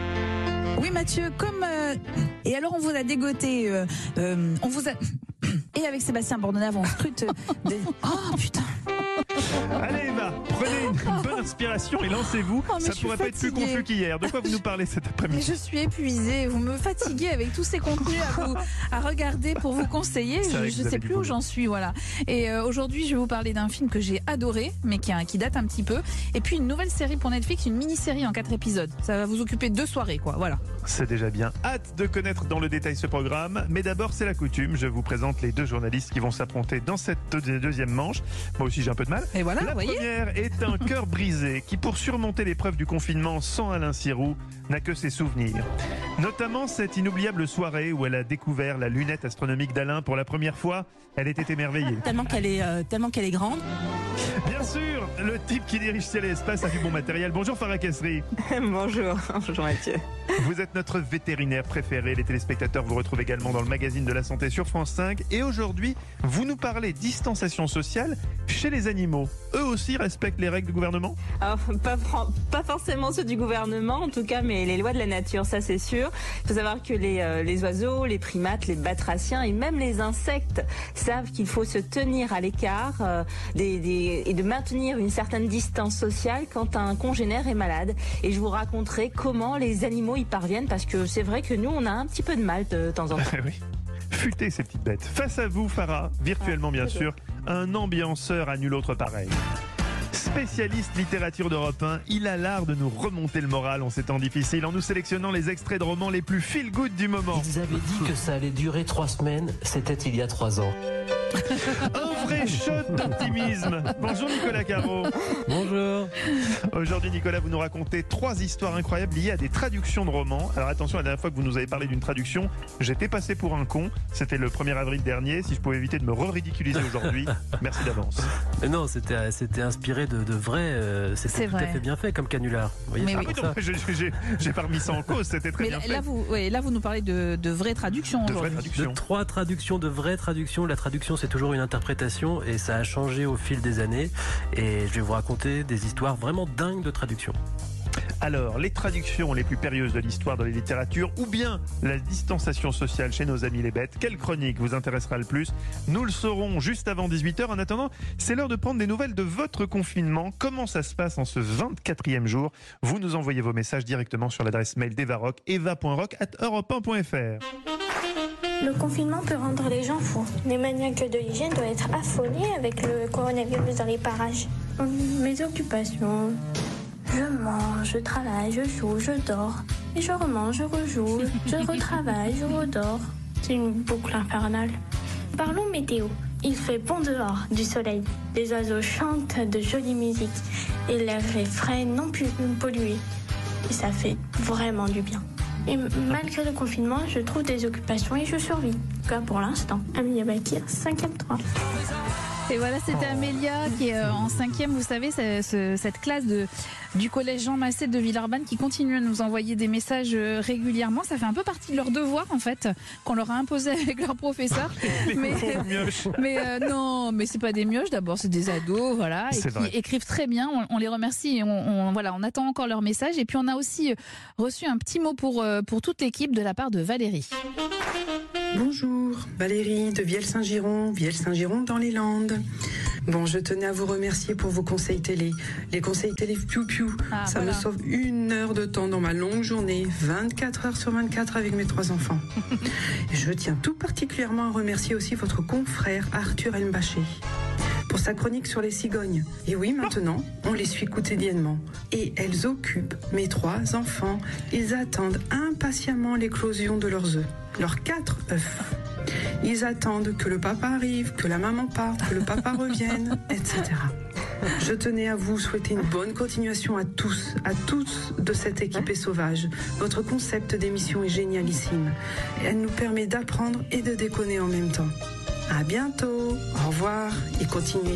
Speaker 4: Oui Mathieu, comme... Euh, et alors on vous a dégoté, euh, euh, on vous a... Et avec Sébastien Bordenave, on scrute... Des... Oh putain.
Speaker 3: Allez Eva, prenez une bonne inspiration et lancez-vous.
Speaker 4: Oh,
Speaker 3: ça pourrait pas être plus confus qu'hier. De quoi vous nous parlez cet après-midi?
Speaker 4: Mais je suis épuisée, vous me fatiguez avec tous ces contenus à, vous, à regarder pour vous conseiller. Je ne sais plus où j'en suis, voilà. Et euh, aujourd'hui, je vais vous parler d'un film que j'ai adoré, mais qui, qui date un petit peu. Et puis une nouvelle série pour Netflix, une mini-série en quatre épisodes. Ça va vous occuper deux soirées, quoi. Voilà.
Speaker 3: C'est déjà bien. Hâte de connaître dans le détail ce programme. Mais d'abord, c'est la coutume. Je vous présente les deux journalistes qui vont s'affronter dans cette deuxième manche. Moi aussi, j'ai un peu de mal.
Speaker 4: Et voilà,
Speaker 3: la
Speaker 4: vous voyez.
Speaker 3: première est un cœur brisé qui, pour surmonter l'épreuve du confinement sans Alain Sirou, n'a que ses souvenirs. Notamment cette inoubliable soirée où elle a découvert la lunette astronomique d'Alain pour la première fois. Elle était émerveillée.
Speaker 22: Tellement qu'elle est, euh, tellement qu'elle est grande.
Speaker 3: Bien sûr, le type qui dirige Ciel et Espace a du bon matériel. Bonjour Farah Kessri.
Speaker 22: Bonjour, bonjour Mathieu.
Speaker 3: Vous êtes notre vétérinaire préféré. Les téléspectateurs vous retrouvent également dans le magazine de la santé sur France cinq. Et aujourd'hui, vous nous parlez distanciation sociale chez les animaux. Eux aussi respectent les règles du gouvernement?
Speaker 22: Alors, pas, pas forcément ceux du gouvernement, en tout cas, mais les lois de la nature, ça c'est sûr. Il faut savoir que les, euh, les oiseaux, les primates, les batraciens et même les insectes savent qu'il faut se tenir à l'écart euh, des, des, et de maintenir une certaine distance sociale quand un congénère est malade. Et je vous raconterai comment les animaux y parviennent, parce que c'est vrai que nous, on a un petit peu de mal de temps en temps.
Speaker 3: Oui. Futez ces petites bêtes. Face à vous, Farah, virtuellement bien sûr, un ambianceur à nul autre pareil. Spécialiste littérature d'Europe un, il a l'art de nous remonter le moral en ces temps difficiles en nous sélectionnant les extraits de romans les plus feel-good du moment.
Speaker 23: Ils avaient dit que ça allait durer trois semaines, c'était il y a trois ans.
Speaker 3: Un vrai shot d'optimisme. Bonjour Nicolas Caro.
Speaker 23: Bonjour.
Speaker 3: Aujourd'hui Nicolas, vous nous racontez trois histoires incroyables liées à des traductions de romans. Alors attention, la dernière fois que vous nous avez parlé d'une traduction, j'étais passé pour un con. C'était le premier avril dernier. Si je pouvais éviter de me re-ridiculiser aujourd'hui, merci d'avance.
Speaker 23: Mais non, c'était, c'était inspiré de, de vrai. Euh, c'était
Speaker 4: C'est
Speaker 23: tout
Speaker 4: vrai.
Speaker 23: à fait bien fait comme canular. Vous voyez,
Speaker 4: Mais
Speaker 23: c'est
Speaker 4: oui.
Speaker 23: pour
Speaker 3: Ah oui,
Speaker 23: ça.
Speaker 3: non, j'ai, j'ai, j'ai pas remis ça en cause, c'était très
Speaker 4: Mais
Speaker 3: bien
Speaker 4: là,
Speaker 3: fait.
Speaker 4: là, vous, ouais, là, vous nous parlez de, de vraies traductions
Speaker 3: De vraies
Speaker 4: aujourd'hui.
Speaker 3: traductions.
Speaker 23: De trois traductions, de vraies traductions. La traduction, c'est toujours une interprétation et ça a changé au fil des années. Et je vais vous raconter des histoires vraiment dingues de traduction.
Speaker 3: Alors, les traductions les plus périlleuses de l'histoire de la littérature ou bien la distanciation sociale chez nos amis les bêtes, quelle chronique vous intéressera le plus? Nous le saurons juste avant dix-huit heures. En attendant, c'est l'heure de prendre des nouvelles de votre confinement. Comment ça se passe en ce vingt-quatrième jour? Vous nous envoyez vos messages directement sur l'adresse mail d'Eva Rock, eva point rock arobase europe un point f r.
Speaker 21: Le confinement peut rendre les gens fous. Les maniaques de l'hygiène doivent être affolés avec le coronavirus dans les parages. Mes occupations. Je mange, je travaille, je joue, je dors. Et je remange, je rejoue, je retravaille, je redors. C'est une boucle infernale. Parlons météo. Il fait bon dehors, du soleil. Les oiseaux chantent de jolies musiques. Et l'air est frais, non plus pollué. Et ça fait vraiment du bien. Et malgré le confinement, je trouve des occupations et je survis. En tout cas pour l'instant. Amélia Bakir, cinquième trois.
Speaker 4: Et voilà, c'était Amélia qui est euh, en cinquième. Vous savez, c'est, c'est, cette classe de, du collège Jean Massé de Villeurbanne qui continue à nous envoyer des messages euh, régulièrement. Ça fait un peu partie de leur devoir, en fait, qu'on leur a imposé avec leur professeur. mais mais euh, non, mais c'est pas des mioches. D'abord, c'est des ados, voilà, et
Speaker 3: C'est
Speaker 4: qui
Speaker 3: vrai.
Speaker 4: écrivent très bien. On, on les remercie et on, on, voilà, on attend encore leurs messages. Et puis, on a aussi reçu un petit mot pour, euh, pour toute l'équipe de la part de Valérie.
Speaker 24: Bonjour, Valérie de Vielle-Saint-Giron, Vielle-Saint-Giron dans les Landes. Bon, je tenais à vous remercier pour vos conseils télé. Les conseils télé piou-piou,
Speaker 4: Ah,
Speaker 24: ça
Speaker 4: voilà.
Speaker 24: me sauve une heure de temps dans ma longue journée, vingt-quatre heures sur vingt-quatre avec mes trois enfants. Je tiens tout particulièrement à remercier aussi votre confrère Arthur Elmbaché pour sa chronique sur les cigognes. Et oui, maintenant, on les suit quotidiennement. Et elles occupent mes trois enfants. Ils attendent impatiemment l'éclosion de leurs œufs. Leurs quatre œufs. Ils attendent que le papa arrive, que la maman parte, que le papa revienne, et cetera. Je tenais à vous souhaiter une bonne continuation à tous, à tous de cette équipée sauvage. Votre concept d'émission est génialissime. Elle nous permet d'apprendre et de déconner en même temps. À bientôt, au revoir et continuez.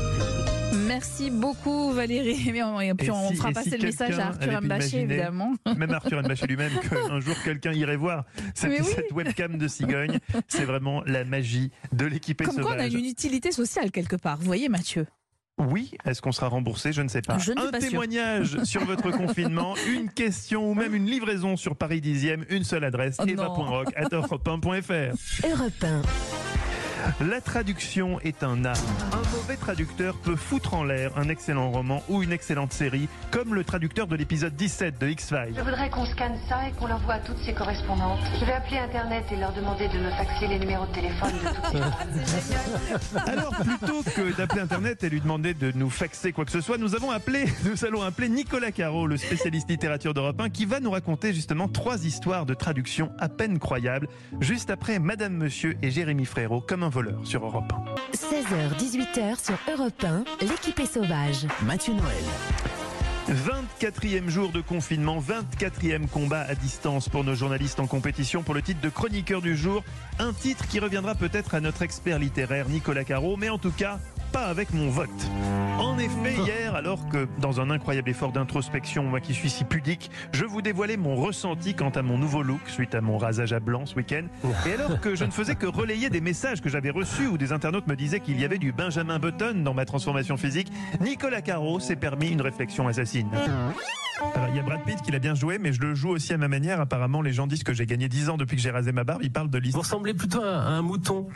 Speaker 4: Merci beaucoup Valérie. Et puis
Speaker 3: Et
Speaker 4: on
Speaker 3: si-
Speaker 4: fera
Speaker 3: et
Speaker 4: passer
Speaker 3: si
Speaker 4: le message
Speaker 3: quelqu'un
Speaker 4: à Arthur
Speaker 3: avait pu
Speaker 4: Mbaché,
Speaker 3: imaginer,
Speaker 4: évidemment.
Speaker 3: Même Arthur Mbaché lui-même, qu'un jour quelqu'un irait voir cette,
Speaker 4: Mais oui.
Speaker 3: cette webcam de cigogne. C'est vraiment la magie de l'équipée
Speaker 4: Comme quoi on a
Speaker 3: sauvage.
Speaker 4: une utilité sociale quelque part. Vous voyez Mathieu?
Speaker 3: Oui, est-ce qu'on sera remboursé? Je ne sais pas.
Speaker 4: Je ne suis
Speaker 3: un
Speaker 4: pas sûre.
Speaker 3: témoignage sur votre confinement, une question ou même une livraison sur Paris dixième, une seule adresse,
Speaker 4: Oh
Speaker 3: eva point rock arobase europe un point f r.
Speaker 1: Europe un.
Speaker 3: La traduction est un art. Un mauvais traducteur peut foutre en l'air un excellent roman ou une excellente série, comme le traducteur de l'épisode dix-sept de X-Files.
Speaker 5: Je voudrais qu'on scanne ça et qu'on l'envoie à toutes ces correspondantes. Je vais appeler Internet et leur demander de me faxer les numéros de téléphone de toutes ces femmes.
Speaker 3: Alors, plutôt que d'appeler Internet et lui demander de nous faxer quoi que ce soit, nous avons appelé, nous allons appeler Nicolas Caro, le spécialiste littérature d'Europe un, qui va nous raconter justement trois histoires de traduction à peine croyables, juste après Madame Monsieur et Jérémy Frérot comme un voleur sur Europe un.
Speaker 1: seize heures dix-huit heures sur Europe un, l'équipée sauvage.
Speaker 2: Mathieu Noël.
Speaker 3: vingt-quatrième jour de confinement, vingt-quatrième combat à distance pour nos journalistes en compétition pour le titre de chroniqueur du jour. Un titre qui reviendra peut-être à notre expert littéraire Nicolas Caro, mais en tout cas, pas avec mon vote. En effet, hier, alors que dans un incroyable effort d'introspection, moi qui suis si pudique, je vous dévoilais mon ressenti quant à mon nouveau look suite à mon rasage à blanc ce week-end. Et alors que je ne faisais que relayer des messages que j'avais reçus où des internautes me disaient qu'il y avait du Benjamin Button dans ma transformation physique, Nicolas Caro s'est permis une réflexion assassine. Alors, il y a Brad Pitt qui l'a bien joué, mais je le joue aussi à ma manière. Apparemment, les gens disent que j'ai gagné dix ans depuis que j'ai rasé ma barbe. Ils parlent de l'histoire.
Speaker 23: Vous ressemblez plutôt à un mouton.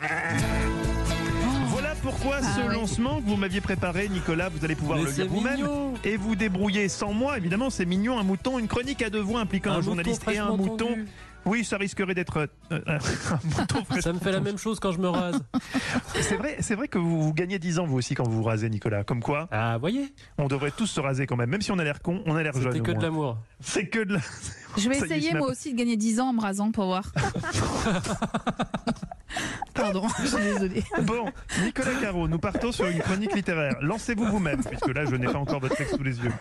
Speaker 3: Voilà pourquoi
Speaker 4: Ah,
Speaker 3: ce
Speaker 4: oui.
Speaker 3: lancement que vous m'aviez préparé, Nicolas, vous allez pouvoir
Speaker 23: Mais
Speaker 3: le lire
Speaker 23: c'est
Speaker 3: vous-même
Speaker 23: mignon.
Speaker 3: et vous débrouiller sans moi. Évidemment, c'est mignon, un mouton, une chronique à deux voix impliquant un,
Speaker 23: Un
Speaker 3: journaliste
Speaker 23: mouton
Speaker 3: et un
Speaker 23: fraîchement
Speaker 3: mouton.
Speaker 23: tondu.
Speaker 3: Oui, ça risquerait d'être euh, un mouton fraîchement
Speaker 23: Ça me fait la
Speaker 3: tondu.
Speaker 23: même chose quand je me rase.
Speaker 3: C'est vrai, c'est vrai que vous, vous gagnez dix ans vous aussi quand vous vous rasez, Nicolas. Comme quoi,
Speaker 23: Ah, voyez,
Speaker 3: on devrait tous se raser quand même, même si on a l'air con, on a l'air jeune.
Speaker 23: c'était
Speaker 3: au
Speaker 23: que de
Speaker 3: moins.
Speaker 23: l'amour.
Speaker 3: C'est que de la.
Speaker 4: Je vais
Speaker 3: Ça y est,
Speaker 4: essayer
Speaker 3: je
Speaker 4: moi
Speaker 3: m'app-
Speaker 4: aussi de gagner dix ans en me rasant pour voir. Pardon, je suis désolée.
Speaker 3: Bon, Nicolas Caro, nous partons sur une chronique littéraire. Lancez-vous vous-même, puisque là, je n'ai pas encore votre texte sous les yeux.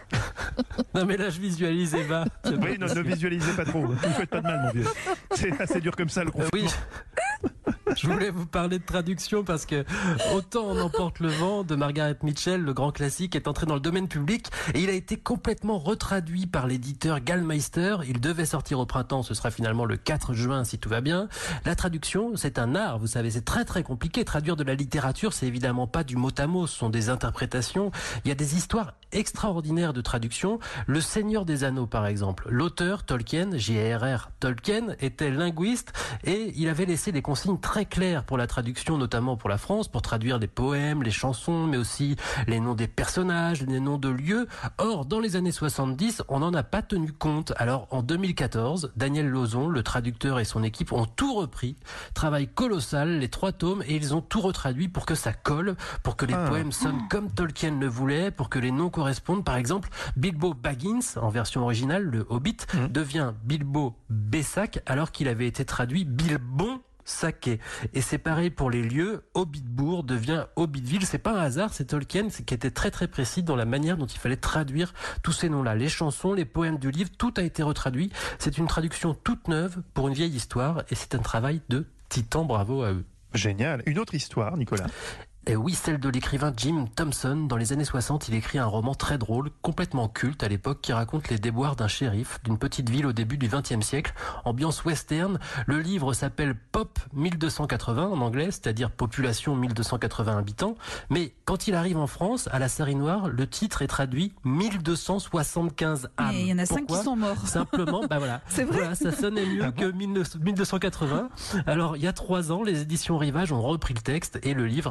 Speaker 23: Non mais là je visualise Eva. C'est
Speaker 3: Oui,
Speaker 23: pas
Speaker 3: non, ne
Speaker 23: possible.
Speaker 3: visualisez pas trop. Ne vous faites pas de mal, mon vieux. C'est assez dur comme ça, le
Speaker 23: Euh,
Speaker 3: confinement.
Speaker 23: oui. Je voulais vous parler de traduction parce que Autant on emporte le vent de Margaret Mitchell, le grand classique, est entré dans le domaine public et il a été complètement retraduit par l'éditeur Gallmeister. Il devait sortir au printemps, ce sera finalement le quatre juin si tout va bien. La traduction, c'est un art, vous savez, c'est très très compliqué. Traduire de la littérature, c'est évidemment pas du mot à mot, ce sont des interprétations. Il y a des histoires extraordinaires de traduction. Le Seigneur des Anneaux, par exemple. L'auteur, Tolkien, J R R Tolkien, était linguiste et il avait laissé des consignes très claires pour la traduction, notamment pour la France, pour traduire les poèmes, les chansons, mais aussi les noms des personnages, les noms de lieux. Or, dans les années soixante-dix, on n'en a pas tenu compte. Alors, en deux mille quatorze, Daniel Lauzon, le traducteur et son équipe ont tout repris. Travail colossal, les trois tomes, et ils ont tout retraduit pour que ça colle, pour que les
Speaker 3: Ah.
Speaker 23: poèmes sonnent comme Tolkien le voulait, pour que les noms correspondent. Par exemple, Bilbo Baggins, en version originale, le Hobbit,
Speaker 3: Mmh.
Speaker 23: devient Bilbo Bessac, alors qu'il avait été traduit Bilbon Saquet. Et c'est pareil pour les lieux. Hobbitbourg devient Hobbitville. C'est pas un hasard, c'est Tolkien c'est qui était très très précis dans la manière dont il fallait traduire tous ces noms-là. Les chansons, les poèmes du livre, tout a été retraduit. C'est une traduction toute neuve pour une vieille histoire et c'est un travail de titan. Bravo à eux.
Speaker 3: Génial. Une autre histoire, Nicolas.
Speaker 23: Et oui, celle de l'écrivain Jim Thompson. Dans les années soixante, il écrit un roman très drôle, complètement culte à l'époque, qui raconte les déboires d'un shérif d'une petite ville au début du vingtième siècle, ambiance western. Le livre s'appelle Pop mille deux cent quatre-vingts en anglais, c'est-à-dire population mille deux cent quatre-vingts habitants. Mais quand il arrive en France, à la série noire, le titre est traduit mille deux cent soixante-quinze âmes.
Speaker 4: Mais il y en a cinq
Speaker 23: Pourquoi
Speaker 4: qui sont morts.
Speaker 23: Simplement, bah voilà.
Speaker 4: C'est vrai.
Speaker 23: Voilà, ça sonnait mieux que mille deux cent quatre-vingts. Alors, il y a trois ans, les éditions Rivage ont repris le texte et le livre s'appelle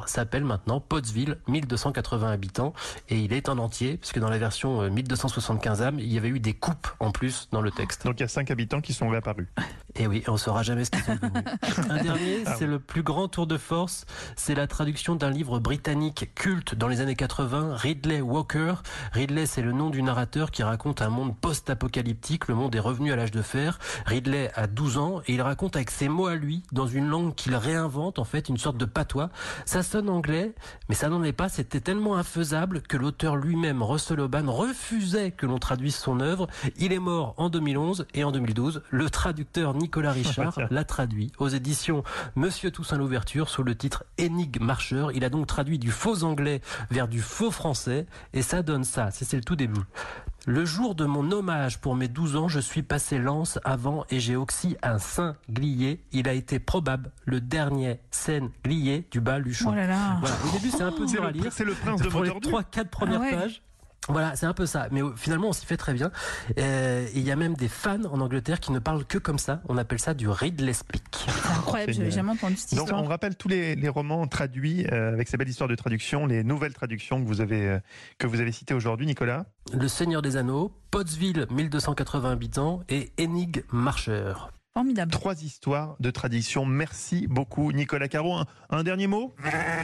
Speaker 23: s'appelle maintenant Pottsville, mille deux cent quatre-vingts habitants, et il est en entier, puisque dans la version mille deux cent soixante-quinze âmes, il y avait eu des coupes en plus dans le texte.
Speaker 3: Donc il y a cinq habitants qui sont réapparus.
Speaker 23: Et oui, on ne saura jamais ce qu'ils sont devenus. Un dernier,
Speaker 3: Ah
Speaker 23: c'est
Speaker 3: oui.
Speaker 23: le plus grand tour de force, c'est la traduction d'un livre britannique culte dans les années quatre-vingts, Ridley Walker. Ridley, c'est le nom du narrateur qui raconte un monde post-apocalyptique, le monde est revenu à l'âge de fer. Ridley a douze ans et il raconte avec ses mots à lui, dans une langue qu'il réinvente, en fait, une sorte de patois. Ça sonne anglais, mais ça n'en est pas, c'était tellement infaisable que l'auteur lui-même, Russell Hoban, refusait que l'on traduise son œuvre. Il est mort en deux mille onze et en deux mille douze, le traducteur Nicolas Richard l'a traduit aux éditions Monsieur Toussaint l'Ouverture sous le titre Énigme marcheur. Il a donc traduit du faux anglais vers du faux français et ça donne ça, c'est c'est le tout début. Le jour de mon hommage pour mes douze ans, je suis passé lance avant et j'ai oxy un singlier. Il a été probable le dernier singlier du Baluchon.
Speaker 4: Oh là là.
Speaker 23: Voilà. Au début, c'est un peu
Speaker 3: C'est
Speaker 23: dur
Speaker 3: le-
Speaker 23: à lire.
Speaker 3: c'est le prince de
Speaker 23: Pour les
Speaker 3: Motordu.
Speaker 23: trois quatre premières
Speaker 4: Ah ouais.
Speaker 23: pages. Voilà, c'est un peu ça. Mais euh, finalement, on s'y fait très bien. Euh, et il y a même des fans en Angleterre qui ne parlent que comme ça. On appelle ça du Ridley Speak.
Speaker 4: C'est incroyable, j'avais jamais entendu cette
Speaker 3: Donc
Speaker 4: histoire.
Speaker 3: on rappelle tous les, les romans traduits euh, avec ces belles histoires de traduction, les nouvelles traductions que vous avez, euh, que vous avez citées aujourd'hui, Nicolas.
Speaker 23: Le Seigneur des Anneaux, Pottsville, mille deux cent quatre-vingts habitants et Énigme marcheur.
Speaker 4: Formidable.
Speaker 3: Trois histoires de traduction. Merci beaucoup, Nicolas Caro. Un, un dernier mot.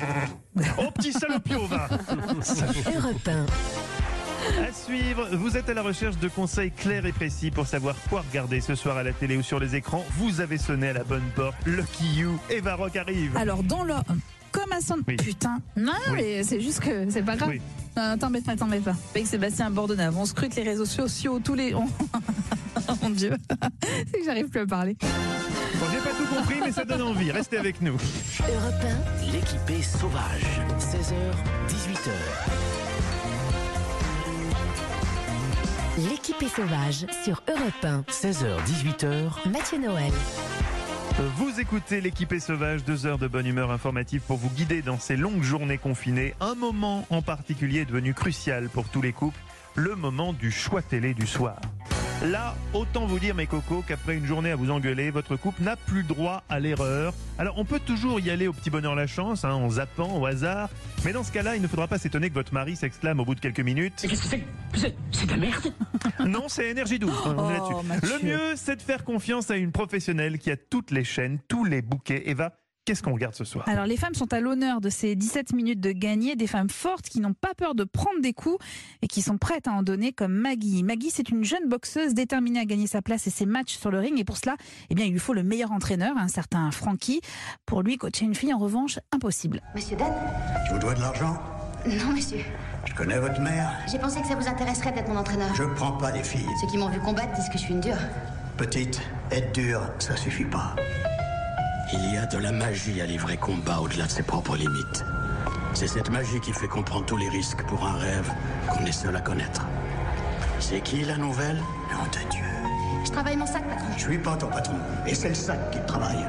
Speaker 3: Oh, petit salopio, va.
Speaker 1: Europe un.
Speaker 3: À suivre, vous êtes à la recherche de conseils clairs et précis pour savoir quoi regarder ce soir à la télé ou sur les écrans. Vous avez sonné à la bonne porte. Lucky you, Eva Rock arrive.
Speaker 4: Alors, dans le. Comme à son.
Speaker 3: Oui.
Speaker 4: Putain. Non,
Speaker 3: Oui.
Speaker 4: mais c'est juste que c'est pas grave.
Speaker 3: Oui.
Speaker 4: Non, t'embête pas, t'embête pas. Avec Sébastien Bordenave, on scrute les réseaux sociaux, tous les. on- Oh mon Dieu. C'est que j'arrive plus à parler.
Speaker 3: Bon, j'ai pas tout compris, mais ça donne envie. Restez avec nous.
Speaker 1: Europe un.
Speaker 2: L'équipée sauvage. seize heures, dix-huit heures.
Speaker 1: L'équipée sauvage sur Europe un.
Speaker 2: seize heures, dix-huit heures.
Speaker 1: Mathieu Noël.
Speaker 3: Vous écoutez l'équipée sauvage, deux heures de bonne humeur informative pour vous guider dans ces longues journées confinées. Un moment en particulier est devenu crucial pour tous les couples, le moment du choix télé du soir. Là, autant vous dire mes cocos qu'après une journée à vous engueuler, votre couple n'a plus droit à l'erreur. Alors on peut toujours y aller au petit bonheur la chance, hein, en zappant au hasard, mais dans ce cas-là, il ne faudra pas s'étonner que votre mari s'exclame au bout de quelques minutes.
Speaker 2: Qu'est-ce que c'est C'est c'est de la merde.
Speaker 3: Non, c'est énergie douce. On est
Speaker 4: Oh,
Speaker 3: là-dessus.
Speaker 4: Mathieu.
Speaker 3: Le mieux, c'est de faire confiance à une professionnelle qui a toutes les chaînes, tous les bouquets. Eva, qu'est-ce qu'on regarde ce soir?
Speaker 4: Alors, les femmes sont à l'honneur de ces dix-sept minutes de gagner, des femmes fortes qui n'ont pas peur de prendre des coups et qui sont prêtes à en donner, comme Maggie. Maggie, c'est une jeune boxeuse déterminée à gagner sa place et ses matchs sur le ring. Et pour cela, eh bien, il lui faut le meilleur entraîneur, un certain Frankie. Pour lui, coacher une fille, en revanche, impossible.
Speaker 7: Monsieur Dan?
Speaker 13: Je vous dois de l'argent.
Speaker 7: Non, monsieur.
Speaker 13: Je connais votre mère.
Speaker 7: J'ai pensé que ça vous intéresserait d'être mon entraîneur.
Speaker 13: Je prends pas des filles.
Speaker 7: Ceux qui m'ont vu combattre disent que je suis une dure.
Speaker 13: Petite, être dure, ça suffit pas.
Speaker 9: Il y a de la magie à livrer combat au-delà de ses propres limites. C'est cette magie qui fait qu'on prend tous les risques pour un rêve qu'on est seul à connaître. C'est qui la nouvelle?
Speaker 13: Nom de Dieu.
Speaker 7: Je travaille mon sac, patron.
Speaker 13: Je suis pas ton patron. Et c'est le sac qui travaille.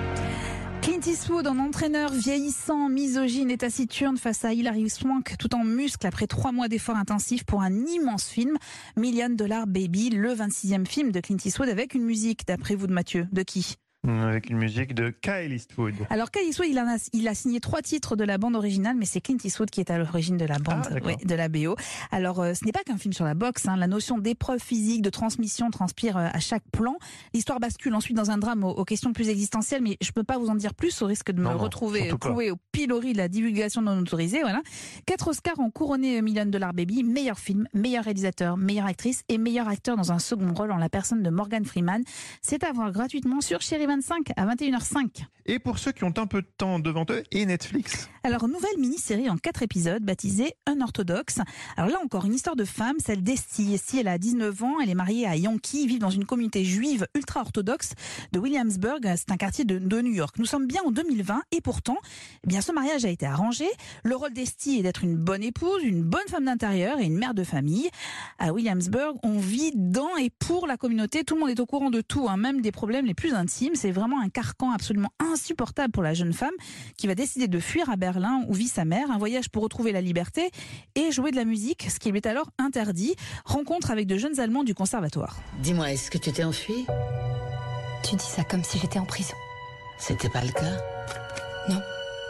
Speaker 4: Clint Eastwood, en entraîneur vieillissant, misogyne et taciturne face à Hilary Swank, tout en muscle après trois mois d'efforts intensifs pour un immense film, Million Dollar Baby, le vingt-sixième film de Clint Eastwood avec une musique, d'après vous de Mathieu, de qui ?
Speaker 3: Avec une musique de Kyle Eastwood.
Speaker 4: Alors Kyle Eastwood, il, en a, il a signé trois titres de la bande originale, mais c'est Clint Eastwood qui est à l'origine de la bande,
Speaker 3: Ah, d'accord.
Speaker 4: ouais, de la B O. Alors euh, ce n'est pas qu'un film sur la boxe, hein. La notion d'épreuve physique, de transmission transpire euh, à chaque plan. L'histoire bascule ensuite dans un drame aux, aux questions plus existentielles, mais je peux pas vous en dire plus au risque de me
Speaker 3: Non, non,
Speaker 4: retrouver
Speaker 3: surtout pas.
Speaker 4: cloué au pilori de la divulgation non autorisée. Voilà. Quatre Oscars ont couronné Million Dollar Baby, meilleur film, meilleur réalisateur, meilleure actrice et meilleur acteur dans un second rôle en la personne de Morgan Freeman. C'est à voir gratuitement sur Chérie vingt-cinq à vingt et une heures cinq.
Speaker 3: Et pour ceux qui ont un peu de temps devant eux, et Netflix.
Speaker 4: Alors, nouvelle mini-série en quatre épisodes baptisée Unorthodox. Alors là encore, une histoire de femme, celle d'Estie. Estie, elle a dix-neuf ans, elle est mariée à Yankee, vit dans une communauté juive ultra-orthodoxe de Williamsburg. C'est un quartier de, de New York. Nous sommes bien en deux mille vingt et pourtant, eh bien, ce mariage a été arrangé. Le rôle d'Estie est d'être une bonne épouse, une bonne femme d'intérieur et une mère de famille. À Williamsburg, on vit dans et pour la communauté. Tout le monde est au courant de tout, hein, même des problèmes les plus intimes. C'est vraiment un carcan absolument insupportable pour la jeune femme qui va décider de fuir à Berlin où vit sa mère. Un voyage pour retrouver la liberté et jouer de la musique, ce qui lui est alors interdit. Rencontre avec de jeunes Allemands du conservatoire.
Speaker 17: Dis-moi, est-ce que tu t'es enfui?
Speaker 11: Tu dis ça comme si j'étais en prison.
Speaker 17: C'était pas le cas?
Speaker 11: Non.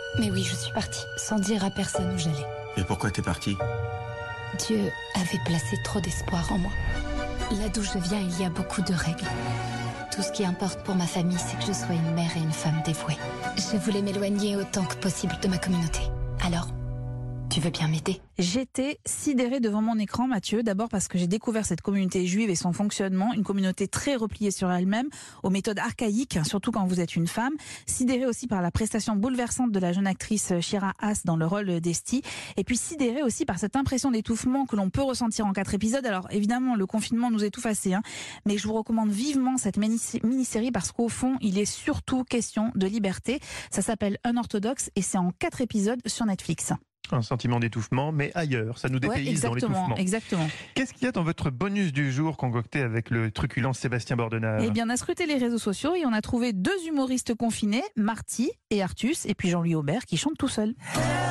Speaker 8: Mais oui, je suis partie, sans dire à personne où j'allais.
Speaker 9: Et pourquoi t'es partie?
Speaker 8: Dieu avait placé trop d'espoir en moi. Là d'où je viens, il y a beaucoup de règles. Tout ce qui importe pour ma famille, c'est que je sois une mère et une femme dévouées. Je voulais m'éloigner autant que possible de ma communauté. Alors, tu veux bien m'aider?
Speaker 4: J'étais sidérée devant mon écran, Mathieu, d'abord parce que j'ai découvert cette communauté juive et son fonctionnement, une communauté très repliée sur elle-même, aux méthodes archaïques, surtout quand vous êtes une femme. Sidérée aussi par la prestation bouleversante de la jeune actrice Shira Haas dans le rôle d'Esti, et puis sidérée aussi par cette impression d'étouffement que l'on peut ressentir en quatre épisodes. Alors évidemment, le confinement nous étouffe assez, hein, mais je vous recommande vivement cette mini-série parce qu'au fond, il est surtout question de liberté. Ça s'appelle Unorthodox et c'est en quatre épisodes sur Netflix.
Speaker 3: Un sentiment d'étouffement, mais ailleurs. Ça nous dépayse
Speaker 4: ouais,
Speaker 3: dans l'étouffement.
Speaker 4: Exactement.
Speaker 3: Qu'est-ce qu'il y a dans votre bonus du jour concocté avec le truculent Sébastien Bordenave?
Speaker 4: Eh bien, on a scruté les réseaux sociaux et on a trouvé deux humoristes confinés, Marty et Artus, et puis Jean-Louis Aubert qui chante tout seul.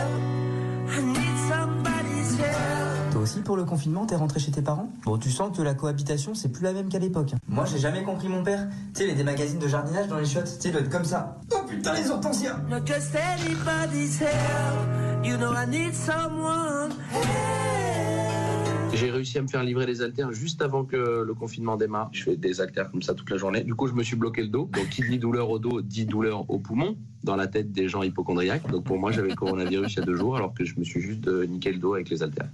Speaker 11: Toi aussi, pour le confinement, t'es rentré chez tes parents? Bon, tu sens que la cohabitation, c'est plus la même qu'à l'époque. Moi, j'ai jamais compris mon père. Tu sais, il y a des magazines de jardinage dans les chiottes, tu sais, il doit être comme ça. Oh putain, les hortensias!
Speaker 12: J'ai réussi à me faire livrer des haltères juste avant que le confinement démarre. Je fais des haltères comme ça toute la journée. Du coup, je me suis bloqué le dos. Donc, qui dit douleur au dos, dit douleur au poumon, dans la tête des gens hypocondriaques. Donc, pour moi, j'avais le coronavirus il y a deux jours, alors que je me suis juste euh, niqué le dos avec les haltères.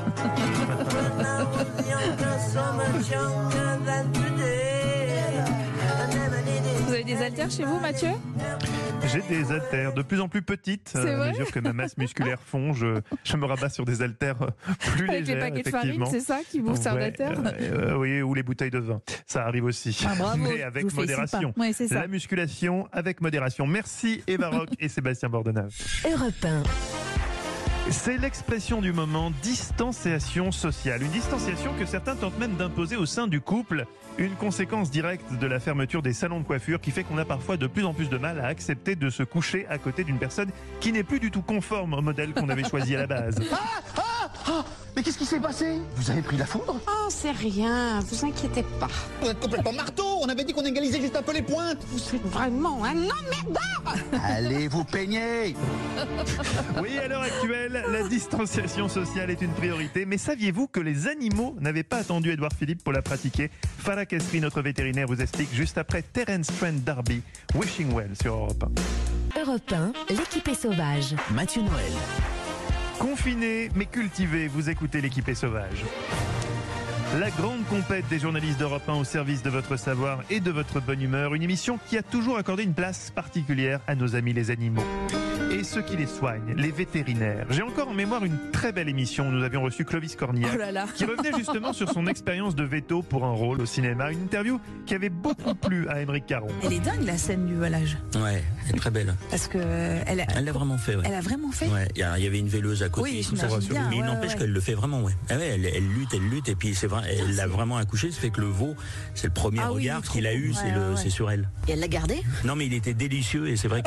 Speaker 4: Vous avez des haltères chez vous, Mathieu?
Speaker 3: J'ai des haltères de plus en plus petites, à mesure que ma masse musculaire fond, je, je me rabats sur des haltères plus
Speaker 4: avec
Speaker 3: légères.
Speaker 4: Avec les paquets de farine, c'est ça qui vous sert
Speaker 3: ouais,
Speaker 4: d'haltères
Speaker 3: euh, Oui, ou les bouteilles de vin, ça arrive aussi.
Speaker 4: Ah, bravo,
Speaker 3: mais avec modération.
Speaker 4: Ouais, c'est ça.
Speaker 3: La musculation avec modération. Merci Eva Rock et Sébastien Bordenave.
Speaker 1: Europe un.
Speaker 3: C'est l'expression du moment, distanciation sociale. Une distanciation que certains tentent même d'imposer au sein du couple. Une conséquence directe de la fermeture des salons de coiffure qui fait qu'on a parfois de plus en plus de mal à accepter de se coucher à côté d'une personne qui n'est plus du tout conforme au modèle qu'on avait choisi à la base.
Speaker 15: Ah, ah, ah, mais qu'est-ce qui s'est passé? Vous avez pris la foudre?
Speaker 25: Oh, c'est rien, vous inquiétez pas.
Speaker 15: Vous êtes complètement marteau, on avait dit qu'on égalisait juste un peu les pointes.
Speaker 25: Vous êtes vraiment un emmerdeur.
Speaker 15: Allez vous peigner.
Speaker 3: Oui, à l'heure actuelle, la distanciation sociale est une priorité, mais saviez-vous que les animaux n'avaient pas attendu Édouard Philippe pour la pratiquer? Farah Kestri, notre vétérinaire, vous explique juste après Terence Trent D'Arby, Wishing Well sur Europe un.
Speaker 1: Europe un, l'équipée sauvage.
Speaker 2: Mathieu Noël.
Speaker 3: Confiné mais cultivé, vous écoutez l'équipée sauvage. La grande compète des journalistes d'Europe un au service de votre savoir et de votre bonne humeur. Une émission qui a toujours accordé une place particulière à nos amis les animaux. Et ceux qui les soignent, les vétérinaires. J'ai encore en mémoire une très belle émission où nous avions reçu Clovis Cornillac,
Speaker 4: oh là là.
Speaker 3: qui revenait justement sur son expérience de veto pour un rôle au cinéma. Une interview qui avait beaucoup plu à Émeric Caron.
Speaker 4: Elle est dingue la scène du volage.
Speaker 26: Ouais, elle est très belle.
Speaker 4: Parce que elle a,
Speaker 26: elle l'a vraiment fait. Ouais.
Speaker 4: Elle a vraiment fait.
Speaker 26: Ouais, il y, y avait une véleuse à côté.
Speaker 4: Oui,
Speaker 26: tout ça,
Speaker 4: bien,
Speaker 26: mais il
Speaker 4: ouais,
Speaker 26: n'empêche
Speaker 4: ouais.
Speaker 26: qu'elle le fait vraiment. Ouais. Ah ouais, elle, elle lutte, elle lutte, et puis c'est vrai, elle l'a vraiment accouché. Ça fait que le veau, c'est le premier
Speaker 4: ah
Speaker 26: regard
Speaker 4: oui,
Speaker 26: qu'il a eu,
Speaker 4: ouais,
Speaker 26: c'est le,
Speaker 4: ouais.
Speaker 26: c'est sur elle.
Speaker 7: Et elle l'a gardé?
Speaker 26: Non, mais il était délicieux et c'est vrai qu'elle.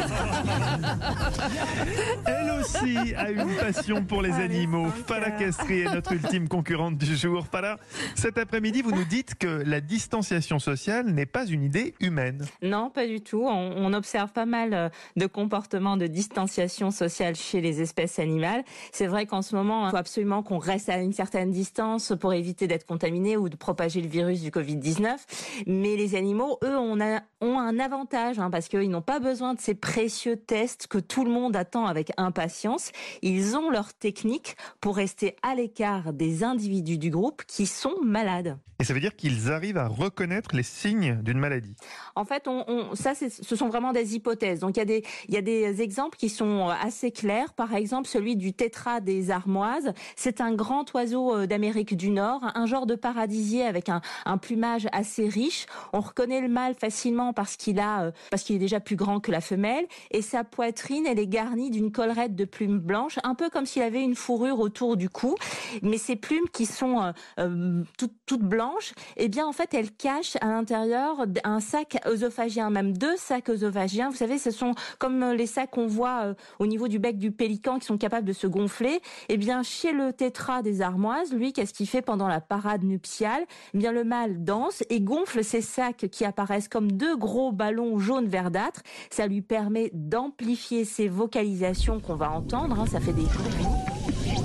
Speaker 3: Elle aussi a une passion pour les animaux. Farah Kestri est notre ultime concurrente du jour. Farah, cet après-midi, vous nous dites que la distanciation sociale n'est pas une idée humaine.
Speaker 22: Non, pas du tout. On, on observe pas mal de comportements de distanciation sociale chez les espèces animales. C'est vrai qu'en ce moment, il faut absolument qu'on reste à une certaine distance pour éviter d'être contaminé ou de propager le virus du covid dix-neuf. Mais les animaux, eux, on a, ont un avantage hein, parce qu'ils n'ont pas besoin de ces précieux tests que tout le monde attend avec impatience. Ils ont leur technique pour rester à l'écart des individus du groupe qui sont malades.
Speaker 3: Et ça veut dire qu'ils arrivent à reconnaître les signes d'une maladie.
Speaker 22: En fait, on, on, ça, c'est, ce sont vraiment des hypothèses. Donc, il y a des, il y a des exemples qui sont assez clairs. Par exemple, celui du tétra des armoises. C'est un grand oiseau d'Amérique du Nord, un genre de paradisier avec un, un plumage assez riche. On reconnaît le mâle facilement parce qu'il a, parce qu'il est déjà plus grand que la femelle. Et sa poitrine, elle est garnie d'une collerette de plumes blanches, un peu comme s'il avait une fourrure autour du cou. Mais ces plumes qui sont euh, euh, toutes, toutes blanches, eh bien, en fait, elles cachent à l'intérieur un sac œsophagien, même deux sacs œsophagiens. Vous savez, ce sont comme les sacs qu'on voit euh, au niveau du bec du pélican qui sont capables de se gonfler. Eh bien, chez le tétra des armoises, lui, qu'est-ce qu'il fait pendant la parade nuptiale? Eh bien, le mâle danse et gonfle ces sacs qui apparaissent comme deux gros ballons jaunes verdâtres. Ça lui permet d'amplifier identifier ces vocalisations qu'on va entendre, hein, ça fait des bruits.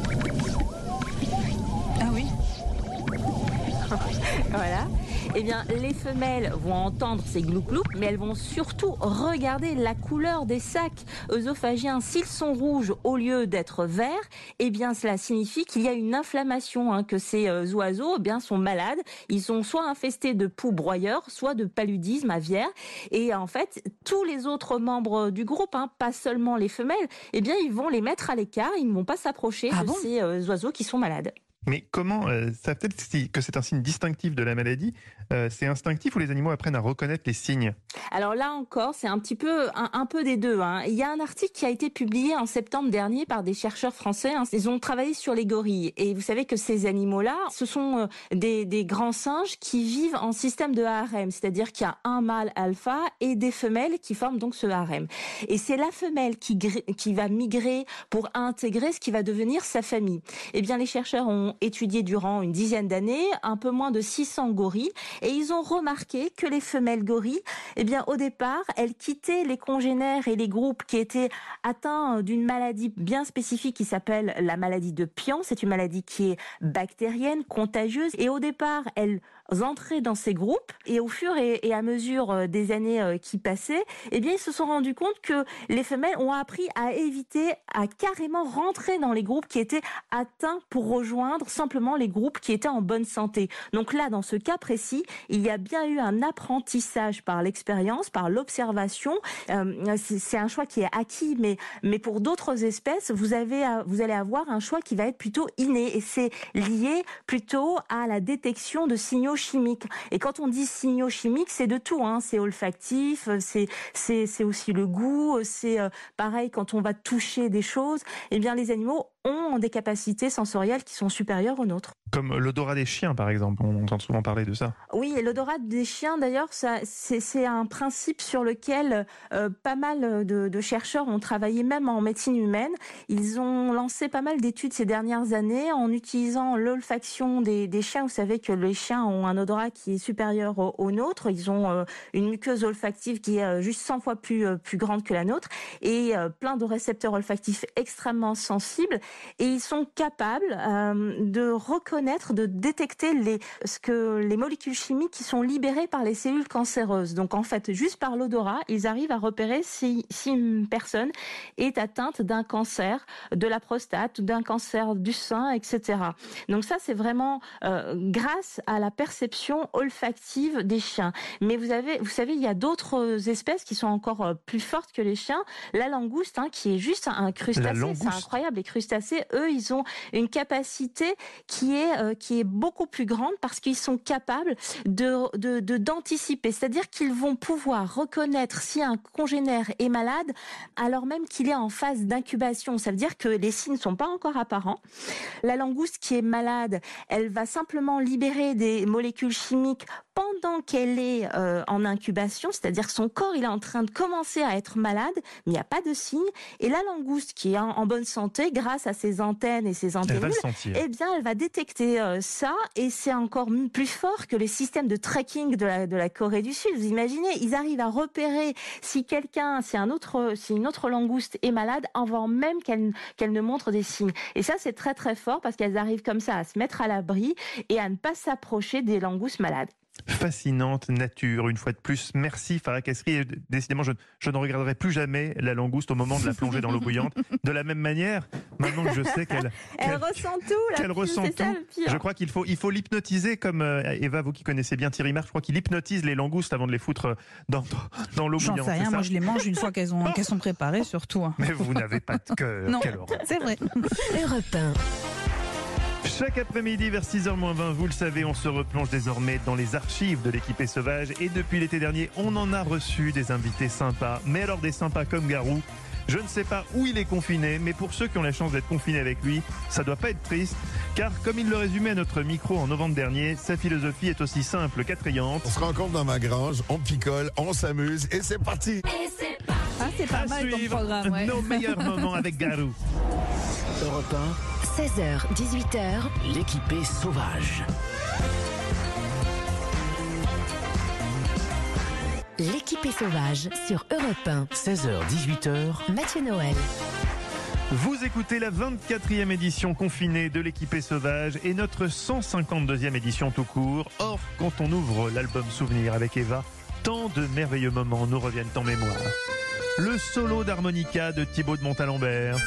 Speaker 4: Ah oui.
Speaker 22: Voilà. Eh bien, les femelles vont entendre ces gloup-gloup, mais elles vont surtout regarder la couleur des sacs œsophagiens. S'ils sont rouges au lieu d'être verts, eh bien, cela signifie qu'il y a une inflammation, hein, que ces euh, oiseaux, eh bien, sont malades. Ils sont soit infestés de poux broyeurs, soit de paludisme aviaire. Et en fait, tous les autres membres du groupe, hein, pas seulement les femelles, eh bien, ils vont les mettre à l'écart. Ils ne vont pas s'approcher
Speaker 4: Ah
Speaker 22: de
Speaker 4: bon
Speaker 22: ces euh, oiseaux qui sont malades.
Speaker 3: Mais comment, euh, ça peut-être si- que c'est un signe distinctif de la maladie, euh, c'est instinctif ou les animaux apprennent à reconnaître les signes?
Speaker 22: Alors là encore, c'est un petit peu un, un peu des deux, hein. Il y a un article qui a été publié en septembre dernier par des chercheurs français, hein. Ils ont travaillé sur les gorilles. Et vous savez que ces animaux-là, ce sont euh, des, des grands singes qui vivent en système de harem. C'est-à-dire qu'il y a un mâle alpha et des femelles qui forment donc ce harem. Et c'est la femelle qui, gr- qui va migrer pour intégrer ce qui va devenir sa famille. Eh bien, les chercheurs ont étudié durant une dizaine d'années un peu moins de six cents gorilles et ils ont remarqué que les femelles gorilles, eh bien au départ, elles quittaient les congénères et les groupes qui étaient atteints d'une maladie bien spécifique qui s'appelle la maladie de Pian. C'est une maladie qui est bactérienne, contagieuse et au départ, elles entraient dans ces groupes et au fur et, et à mesure des années qui passaient, eh bien ils se sont rendus compte que les femelles ont appris à éviter, à carrément rentrer dans les groupes qui étaient atteints pour rejoindre simplement les groupes qui étaient en bonne santé. Donc là, dans ce cas précis, il y a bien eu un apprentissage par l'expérience, par l'observation. Euh, c'est, c'est un choix qui est acquis, mais mais pour d'autres espèces, vous avez vous allez avoir un choix qui va être plutôt inné et c'est lié plutôt à la détection de signaux chimiques. Et quand on dit signaux chimiques, c'est de tout, hein. C'est olfactif, c'est c'est c'est aussi le goût, c'est euh, pareil quand on va toucher des choses. Eh bien, les animaux ont des capacités sensorielles qui sont supérieures aux nôtres.
Speaker 3: Comme l'odorat des chiens, par exemple. On entend souvent parler de ça.
Speaker 22: Oui, et l'odorat des chiens, d'ailleurs, ça, c'est, c'est un principe sur lequel euh, pas mal de, de chercheurs ont travaillé, même en médecine humaine. Ils ont lancé pas mal d'études ces dernières années en utilisant l'olfaction des, des chiens. Vous savez que les chiens ont un odorat qui est supérieur au, au nôtre. Ils ont euh, une muqueuse olfactive qui est euh, juste cent fois plus, euh, plus grande que la nôtre et euh, plein de récepteurs olfactifs extrêmement sensibles. Et ils sont capables euh, de reconnaître, de détecter les, ce que, les molécules chimiques qui sont libérées par les cellules cancéreuses. Donc en fait, juste par l'odorat, ils arrivent à repérer si, si une personne est atteinte d'un cancer de la prostate, d'un cancer du sein, et cetera. Donc ça, c'est vraiment euh, grâce à la perception olfactive des chiens. Mais vous avez, vous savez, il y a d'autres espèces qui sont encore plus fortes que les chiens. La langouste, hein, qui est juste un crustacé, c'est incroyable. Les crustacés, eux, ils ont une capacité qui est euh, qui est beaucoup plus grande parce qu'ils sont capables de, de, de d'anticiper, c'est-à-dire qu'ils vont pouvoir reconnaître si un congénère est malade alors même qu'il est en phase d'incubation. Ça veut dire que les signes ne sont pas encore apparents. La langouste qui est malade, elle va simplement libérer des molécules chimiques pendant qu'elle est euh, en incubation, c'est-à-dire que son corps il est en train de commencer à être malade, mais il n'y a pas de signe. Et la langouste qui est en, en bonne santé, grâce à ses antennes et ses antennules, eh bien, elle va détecter euh, ça, et c'est encore plus fort que les systèmes de tracking de la, de la Corée du Sud. Vous imaginez, ils arrivent à repérer si quelqu'un, si un autre, si une autre langouste est malade, avant même qu'elle, qu'elle ne montre des signes. Et ça, c'est très très fort parce qu'elles arrivent comme ça à se mettre à l'abri et à ne pas s'approcher des langoustes malades.
Speaker 3: Fascinante nature, une fois de plus. Merci Farah Kasri. Décidément, je, je ne regarderai plus jamais la langouste au moment de la plonger dans l'eau bouillante. De la même manière, maintenant que je sais qu'elle,
Speaker 22: elle
Speaker 3: qu'elle
Speaker 22: ressent tout, la
Speaker 3: qu'elle
Speaker 22: pire,
Speaker 3: ressent
Speaker 22: c'est
Speaker 3: tout,
Speaker 22: ça, le pire.
Speaker 3: Je crois qu'il faut, il faut l'hypnotiser comme euh, Eva, vous qui connaissez bien Thierry Marx, je crois qu'il hypnotise les langoustes avant de les foutre dans, dans l'eau
Speaker 4: J'en
Speaker 3: bouillante.
Speaker 4: sais rien,
Speaker 3: c'est
Speaker 4: moi
Speaker 3: ça
Speaker 4: je les mange une fois qu'elles, ont, qu'elles sont préparées, surtout. Hein.
Speaker 3: Mais vous n'avez pas de cœur.
Speaker 4: Non,
Speaker 3: Quelle horreur.
Speaker 4: c'est vrai.
Speaker 1: Europe un.
Speaker 3: Chaque après-midi vers six heures moins vingt, vous le savez, on se replonge désormais dans les archives de l'équipée sauvage. Et depuis l'été dernier, on en a reçu des invités sympas. Mais alors des sympas comme Garou. Je ne sais pas où il est confiné, mais pour ceux qui ont la chance d'être confinés avec lui, ça doit pas être triste. Car comme il le résumait à notre micro en novembre dernier, sa philosophie est aussi simple qu'attrayante.
Speaker 6: On se rencontre dans ma grange, on picole, on s'amuse et c'est parti.
Speaker 4: Et c'est parti. Ah, c'est pas
Speaker 3: à
Speaker 4: mal comme
Speaker 3: suivre
Speaker 4: programme. Ouais.
Speaker 3: Nos meilleurs moments avec Garou.
Speaker 2: Europe un,
Speaker 1: seize heures, dix-huit heures.
Speaker 2: l'équipée sauvage.
Speaker 1: L'équipée sauvage sur Europe un.
Speaker 2: seize heures dix-huit heures.
Speaker 1: Mathieu Noël.
Speaker 3: Vous écoutez la vingt-quatrième édition confinée de l'équipée sauvage et notre cent cinquante-deuxième édition tout court. Or, quand on ouvre l'album Souvenir avec Eva, tant de merveilleux moments nous reviennent en mémoire. Le solo d'harmonica de Thibaut de Montalembert.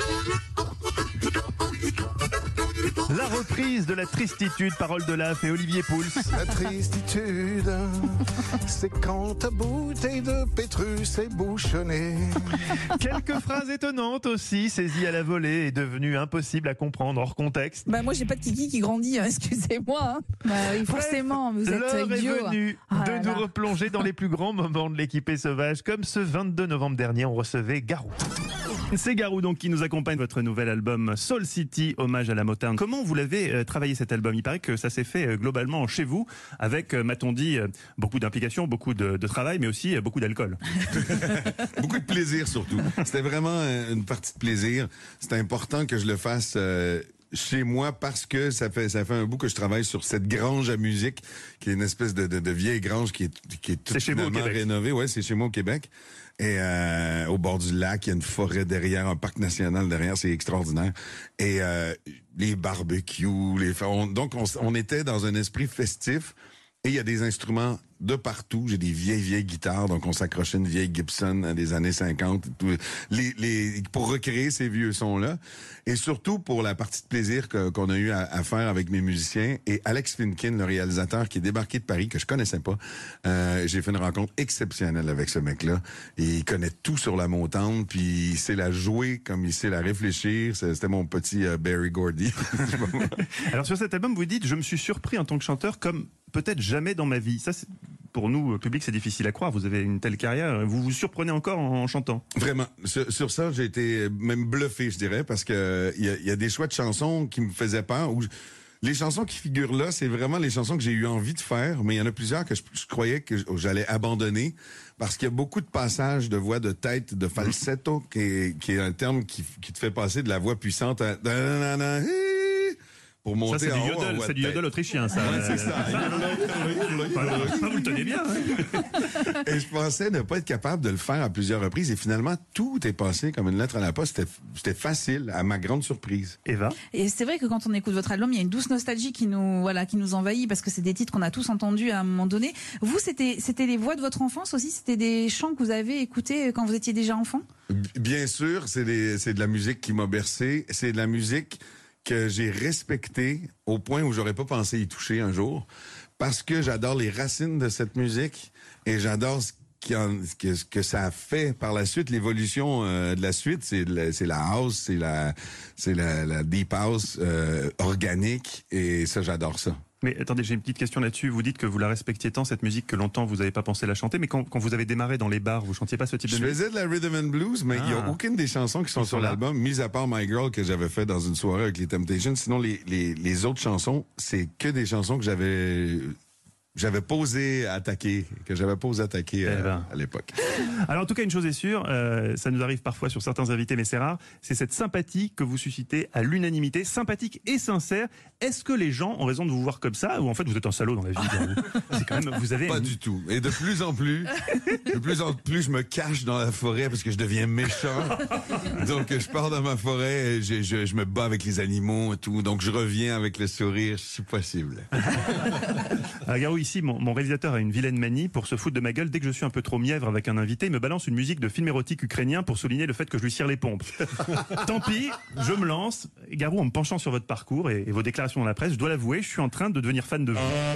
Speaker 3: La reprise de La Tristitude, Parole de Laf et Olivier Pouls.
Speaker 6: La tristitude, c'est quand ta bouteille de Pétrus est bouchonnée.
Speaker 3: Quelques phrases étonnantes aussi, saisies à la volée et devenues impossibles à comprendre hors contexte.
Speaker 4: Bah moi j'ai pas de kiki qui grandit, hein, excusez-moi. Hein. Bah oui, forcément, vous êtes
Speaker 3: L'heure est
Speaker 4: idiot.
Speaker 3: venue
Speaker 4: Ah
Speaker 3: de
Speaker 4: là
Speaker 3: nous
Speaker 4: là.
Speaker 3: replonger dans les plus grands moments de l'équipée sauvage, comme ce vingt-deux novembre dernier, on recevait Garou. C'est Garou donc qui nous accompagne votre nouvel album Soul City, hommage à la Motown. Comment vous l'avez euh, travaillé cet album? Il paraît que ça s'est fait euh, globalement chez vous, avec, euh, m'a-t-on dit, euh, beaucoup d'implications, beaucoup de, de travail, mais aussi euh, beaucoup d'alcool.
Speaker 6: Beaucoup de plaisir surtout. C'était vraiment euh, une partie de plaisir. C'était important que je le fasse euh, chez moi parce que ça fait ça fait un bout que je travaille sur cette grange à musique qui est une espèce de, de, de vieille grange qui est qui est toute
Speaker 3: C'est chez vous au
Speaker 6: finalement
Speaker 3: Québec.
Speaker 6: rénovée. Ouais, c'est chez moi au Québec. Et euh, au bord du lac, il y a une forêt derrière, un parc national derrière, c'est extraordinaire. Et euh, les barbecues, les on, donc on, on était dans un esprit festif. Et il y a des instruments de partout. J'ai des vieilles, vieilles guitares. Donc, on s'accrochait une vieille Gibson des années cinquante. Tout, les, les, pour recréer ces vieux sons-là. Et surtout pour la partie de plaisir que, qu'on a eu à, à faire avec mes musiciens. Et Alex Finkin, le réalisateur qui est débarqué de Paris, que je connaissais pas. Euh, j'ai fait une rencontre exceptionnelle avec ce mec-là. Et il connaît tout sur la Motown. Puis il sait la jouer comme il sait la réfléchir. C'était mon petit euh, Berry Gordy.
Speaker 3: Alors sur cet album, vous dites, je me suis surpris en tant que chanteur comme peut-être jamais dans ma vie. Ça, c'est, pour nous, public, c'est difficile à croire. Vous avez une telle carrière. Vous vous surprenez encore en, en chantant.
Speaker 6: Vraiment. Sur, sur ça, j'ai été même bluffé, je dirais, parce que il y a, y a des choix de chansons qui me faisaient peur. Où je, les chansons qui figurent là, c'est vraiment les chansons que j'ai eu envie de faire, mais il y en a plusieurs que je, je croyais que j'allais abandonner parce qu'il y a beaucoup de passages de voix de tête, de falsetto, qui est, qui est un terme qui, qui te fait passer de la voix puissante à... Pour monter
Speaker 3: ça, c'est
Speaker 6: en
Speaker 3: du
Speaker 6: haut,
Speaker 3: yodel,
Speaker 6: en
Speaker 3: c'est du yodel autrichien, ça.
Speaker 6: Ouais, c'est ça.
Speaker 3: Vous le tenez bien. Hein?
Speaker 6: Et je pensais ne pas être capable de le faire à plusieurs reprises. Et finalement, tout est passé comme une lettre à la poste. C'était, c'était facile, à ma grande surprise.
Speaker 3: Eva?
Speaker 4: Et c'est vrai que quand on écoute votre album, il y a une douce nostalgie qui nous, voilà, qui nous envahit parce que c'est des titres qu'on a tous entendus à un moment donné. Vous, c'était, c'était les voix de votre enfance aussi? C'était des chants que vous avez écoutés quand vous étiez déjà enfant?
Speaker 6: Bien sûr, c'est, des, c'est de la musique qui m'a bercé. C'est de la musique que j'ai respecté au point où j'aurais pas pensé y toucher un jour, parce que j'adore les racines de cette musique et j'adore ce, qui en, que, ce que ça a fait par la suite, l'évolution euh, de la suite, c'est la, c'est la house, c'est la, c'est la, la deep house euh, organique et ça, j'adore ça.
Speaker 3: Mais attendez, j'ai une petite question là-dessus. Vous dites que vous la respectiez tant, cette musique, que longtemps vous n'avez pas pensé la chanter, mais quand, quand vous avez démarré dans les bars, vous chantiez pas ce type de
Speaker 6: musique? Je faisais de la rhythm and blues, mais il n'y a aucune des chansons qui sont sur l'album, mis à part My Girl que j'avais fait dans une soirée avec les Temptations. Sinon, les, les, les autres chansons, c'est que des chansons que j'avais... J'avais pas osé attaquer, que j'avais pas osé attaquer euh,
Speaker 3: eh ben.
Speaker 6: à l'époque.
Speaker 3: Alors en tout cas, une chose est sûre, euh, ça nous arrive parfois sur certains invités, mais c'est rare, c'est cette sympathie que vous suscitez à l'unanimité, sympathique et sincère. Est-ce que les gens ont raison de vous voir comme ça, ou en fait vous êtes un salaud dans la vie? C'est quand même, vous avez
Speaker 6: pas
Speaker 3: une...
Speaker 6: du tout. Et de plus en plus, de plus en plus, je me cache dans la forêt parce que je deviens méchant. Donc je pars dans ma forêt, et je, je, je me bats avec les animaux et tout. Donc je reviens avec le sourire, si possible.
Speaker 3: Alors, Garou, ici, mon, mon réalisateur a une vilaine manie pour se foutre de ma gueule. Dès que je suis un peu trop mièvre avec un invité, il me balance une musique de film érotique ukrainien pour souligner le fait que je lui cire les pompes. Tant pis, je me lance. Garou, en me penchant sur votre parcours et, et vos déclarations dans la presse, je dois l'avouer, je suis en train de devenir fan de vous.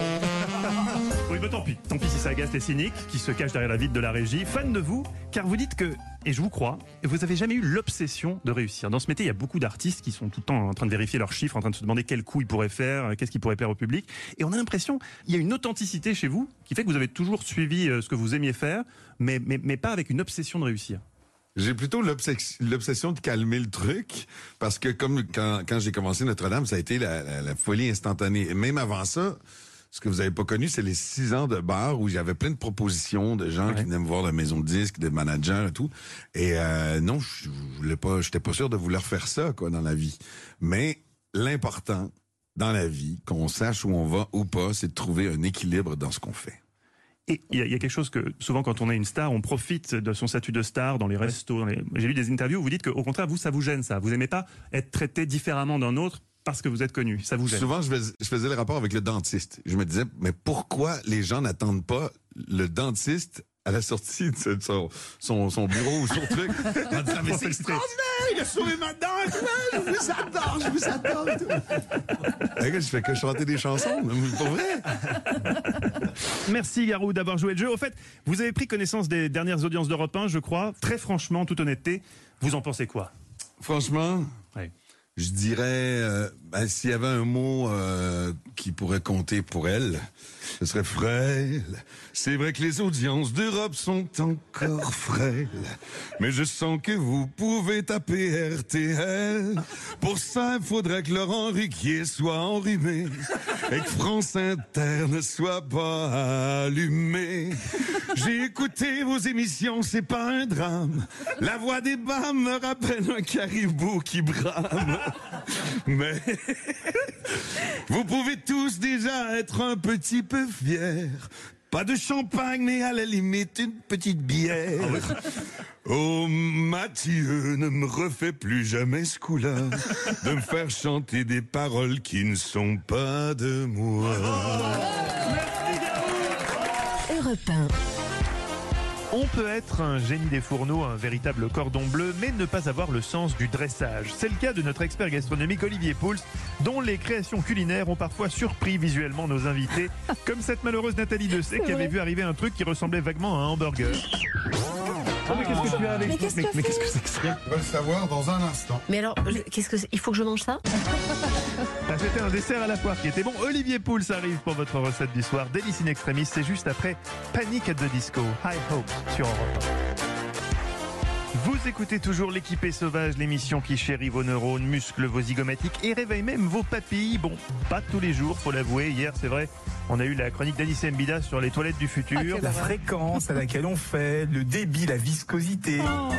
Speaker 3: Oui, mais tant pis. Tant pis si ça agace les cyniques qui se cachent derrière la vitre de la régie. Fan de vous, car vous dites que, et je vous crois, vous avez jamais eu l'obsession de réussir. Dans ce métier, il y a beaucoup d'artistes qui sont tout le temps en train de vérifier leurs chiffres, en train de se demander quel coup ils pourraient faire, qu'est-ce qui pourrait plaire au public. Et on a l'impression, il y a une authenticité chez vous qui fait que vous avez toujours suivi ce que vous aimiez faire, mais, mais, mais pas avec une obsession de réussir.
Speaker 6: J'ai plutôt l'obsession, l'obsession de calmer le truc, parce que comme quand, quand j'ai commencé Notre-Dame, ça a été la, la, la folie instantanée. Et même avant ça, ce que vous avez pas connu, c'est les six ans de bar où j'avais plein de propositions de gens ouais. qui venaient me voir de la maison de disques, de managers et tout. Et euh, non, je voulais pas, j'étais pas sûr de vouloir faire ça quoi dans la vie. Mais l'important dans la vie, qu'on sache où on va ou pas, c'est de trouver un équilibre dans ce qu'on fait.
Speaker 3: Et il y, a, il y a quelque chose que, souvent, quand on est une star, on profite de son statut de star dans les restos. Dans les... J'ai lu des interviews où vous dites qu'au contraire, vous, ça vous gêne, ça. Vous n'aimez pas être traité différemment d'un autre parce que vous êtes connu. Ça vous gêne.
Speaker 6: Souvent, je faisais, je faisais le rapport avec le dentiste. Je me disais, mais pourquoi les gens n'attendent pas le dentiste à la sortie de son, son, son bureau ou son truc en disant, mais c'est extraordinaire, il a sauvé ma dent, je vous adore, je vous adore. Et je fais que chanter des chansons, pour vrai.
Speaker 3: Merci Garou d'avoir joué le jeu. Au fait, vous avez pris connaissance des dernières audiences d'Europe un, je crois. Très franchement, en toute honnêteté, vous en pensez quoi?
Speaker 6: Franchement,
Speaker 3: oui.
Speaker 6: Je dirais, euh, ben, s'il y avait un mot euh, qui pourrait compter pour elle, ce serait frêle. C'est vrai que les audiences d'Europe sont encore frêles, mais je sens que vous pouvez taper R T L. Pour ça, il faudrait que Laurent Ruquier soit enrhumé et que France Inter ne soit pas allumé. J'ai écouté vos émissions, c'est pas un drame. La voix des bas me rappelle un caribou qui brame. Mais vous pouvez tous déjà être un petit peu fiers. Pas de champagne, mais à la limite une petite bière. Oh Mathieu, ne me refais plus jamais ce coup-là de me faire chanter des paroles qui ne sont pas de moi.
Speaker 1: Europe un.
Speaker 3: On peut être un génie des fourneaux, un véritable cordon bleu, mais ne pas avoir le sens du dressage. C'est le cas de notre expert gastronomique Olivier Pouls, dont les créations culinaires ont parfois surpris visuellement nos invités, comme cette malheureuse Nathalie Dessay qui avait vu arriver un truc qui ressemblait vaguement à un hamburger. Oh, mais qu'est-ce que tu as avec
Speaker 21: Mais qu'est-ce
Speaker 3: mais,
Speaker 21: que
Speaker 3: mais
Speaker 21: tu
Speaker 3: qu'est-ce que c'est que ça?
Speaker 10: On va le savoir dans un instant.
Speaker 21: Mais alors, je- qu'est-ce que c'est Il faut que je mange ça
Speaker 3: Ah, c'était un dessert à la poire qui était bon. Olivier Pouls arrive pour votre recette du soir. Délice in extremis, c'est juste après Panic at the Disco, High Hopes sur Europe un. Vous écoutez toujours l'équipée sauvage, l'émission qui chérit vos neurones, muscle vos zygomatiques et réveille même vos papilles. Bon, pas tous les jours, faut l'avouer. Hier, c'est vrai, on a eu la chronique d'Anis Mbida sur les toilettes du futur.
Speaker 14: La fréquence à laquelle on fait, le débit, la viscosité.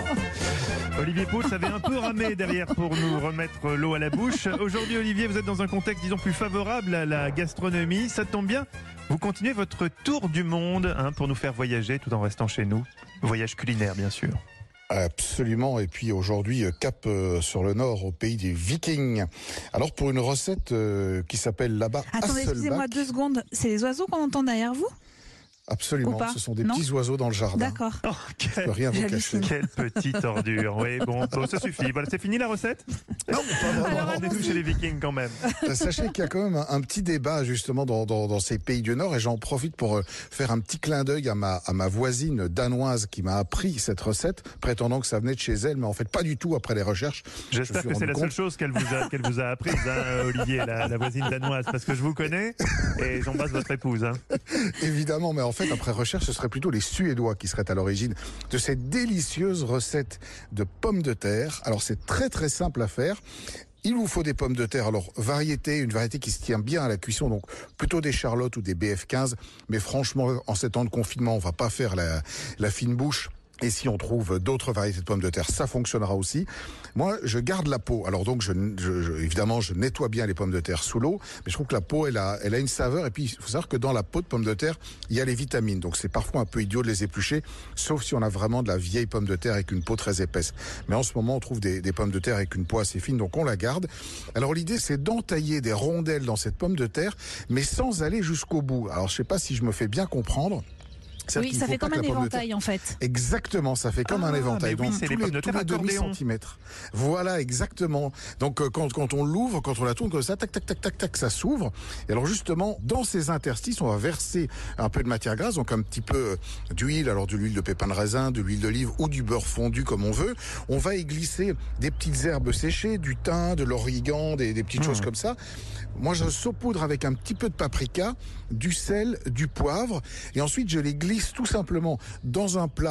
Speaker 3: Olivier Pouls avait un peu ramé derrière pour nous remettre l'eau à la bouche. Aujourd'hui, Olivier, vous êtes dans un contexte, disons, plus favorable à la gastronomie. Ça tombe bien, vous continuez votre tour du monde hein, pour nous faire voyager tout en restant chez nous. Voyage culinaire, bien sûr.
Speaker 10: Absolument. Et puis aujourd'hui, euh, cap euh, sur le nord, au pays des Vikings. Alors pour une recette euh, qui s'appelle là-bas
Speaker 4: Attendez, excusez-moi
Speaker 10: Hasselback.
Speaker 4: deux secondes. C'est les oiseaux qu'on entend derrière vous?
Speaker 10: Absolument.
Speaker 4: Ou pas
Speaker 10: Ce sont des
Speaker 4: Non
Speaker 10: petits oiseaux dans le jardin.
Speaker 4: D'accord.
Speaker 3: Oh,
Speaker 10: Je peux rien vous cacher.
Speaker 3: Quelle petite ordure. Oui, bon, bon, ça suffit. Voilà, c'est fini la recette?
Speaker 10: Non, pas vraiment.
Speaker 3: On est tous chez les Vikings quand même.
Speaker 10: Euh, Sachez qu'il y a quand même un, un petit débat justement dans, dans, dans ces pays du Nord et j'en profite pour euh, faire un petit clin d'œil à ma, à ma voisine danoise qui m'a appris cette recette, prétendant que ça venait de chez elle, mais en fait pas du tout après les recherches.
Speaker 3: J'espère
Speaker 10: Je me
Speaker 3: que
Speaker 10: suis
Speaker 3: c'est la
Speaker 10: rendu
Speaker 3: seule
Speaker 10: compte.
Speaker 3: chose qu'elle vous a, qu'elle vous a apprise, hein, Olivier, la, la voisine danoise, parce que je vous connais et j'embrasse votre épouse. Hein.
Speaker 10: Évidemment, mais en fait, après recherche, ce serait plutôt les Suédois qui seraient à l'origine de cette délicieuse recette de pommes de terre. Alors, c'est très très simple à faire. Il vous faut des pommes de terre, alors variété, une variété qui se tient bien à la cuisson, donc plutôt des Charlotte ou des B F quinze, mais franchement, en ces temps de confinement, on va pas faire la, la fine bouche. Et si on trouve d'autres variétés de pommes de terre, ça fonctionnera aussi. Moi, je garde la peau. Alors donc, je, je, je, évidemment, je nettoie bien les pommes de terre sous l'eau, mais je trouve que la peau, elle a, elle a une saveur. Et puis, il faut savoir que dans la peau de pommes de terre, il y a les vitamines. Donc, c'est parfois un peu idiot de les éplucher, sauf si on a vraiment de la vieille pomme de terre avec une peau très épaisse. Mais en ce moment, on trouve des, des pommes de terre avec une peau assez fine, donc on la garde. Alors, l'idée, c'est d'entailler des rondelles dans cette pomme de terre, mais sans aller jusqu'au bout. Alors, je sais pas si je me fais bien comprendre.
Speaker 4: Oui, ça fait comme un éventail en fait.
Speaker 10: Exactement, ça fait comme
Speaker 3: ah,
Speaker 10: un éventail.
Speaker 3: Mais oui,
Speaker 10: donc
Speaker 3: c'est
Speaker 10: tous
Speaker 3: les pommes de terre accordéon.
Speaker 10: Centimètres. Voilà, exactement. Donc euh, quand, quand on l'ouvre, quand on la tourne comme ça, tac, tac, tac, tac, tac, ça s'ouvre. Et alors justement, dans ces interstices, on va verser un peu de matière grasse, donc un petit peu d'huile, alors de l'huile de pépins de raisin, de l'huile d'olive ou du beurre fondu comme on veut. On va y glisser des petites herbes séchées, du thym, de l'origan, des, des petites mmh. choses comme ça. Moi, je saupoudre avec un petit peu de paprika, du sel, du poivre, et ensuite je les glisse tout simplement dans un plat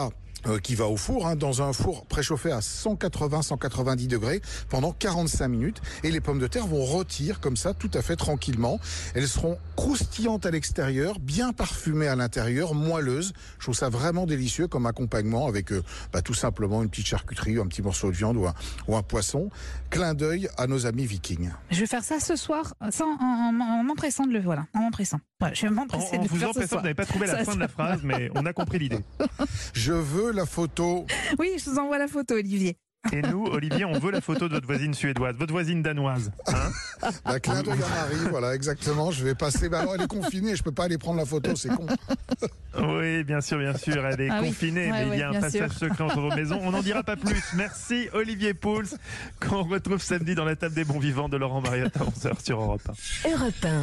Speaker 10: euh, qui va au four, hein, dans un four préchauffé à cent quatre-vingts à cent quatre-vingt-dix degrés pendant quarante-cinq minutes. Et les pommes de terre vont rôtir comme ça, tout à fait tranquillement. Elles seront croustillantes à l'extérieur, bien parfumées à l'intérieur, moelleuses. Je trouve ça vraiment délicieux comme accompagnement avec euh, bah, tout simplement une petite charcuterie, un petit morceau de viande ou un, ou un poisson. Clin d'œil à nos amis vikings.
Speaker 4: Je vais faire ça ce soir, ça en, en, en m'empressant de le voilà, en m'empressant. Voilà, je vais m'empresser
Speaker 3: En, en
Speaker 4: de
Speaker 3: vous
Speaker 4: faire ce
Speaker 3: empressant,
Speaker 4: soir.
Speaker 3: vous n'avez pas trouvé la
Speaker 4: Ça,
Speaker 3: fin de
Speaker 4: ça
Speaker 3: la phrase, mais on a compris l'idée.
Speaker 10: Je veux la photo.
Speaker 4: Oui, je vous envoie la photo, Olivier.
Speaker 3: Et nous, Olivier, on veut la photo de votre voisine suédoise, votre voisine danoise. Hein
Speaker 10: La clin d'œil à Marie, voilà, exactement. Je vais passer. Bah alors, elle est confinée, je peux pas aller prendre la photo, c'est con.
Speaker 3: Oui, bien sûr, bien sûr, elle est
Speaker 4: Ah oui.
Speaker 3: confinée,
Speaker 4: Ouais,
Speaker 3: mais il
Speaker 4: ouais,
Speaker 3: y a un
Speaker 4: bien
Speaker 3: passage
Speaker 4: sûr.
Speaker 3: secret entre vos maisons. On n'en dira pas plus. Merci Olivier Pouls, qu'on retrouve samedi dans la table des bons vivants de Laurent Mariotte à onze heures sur Europe un.
Speaker 1: Europe un.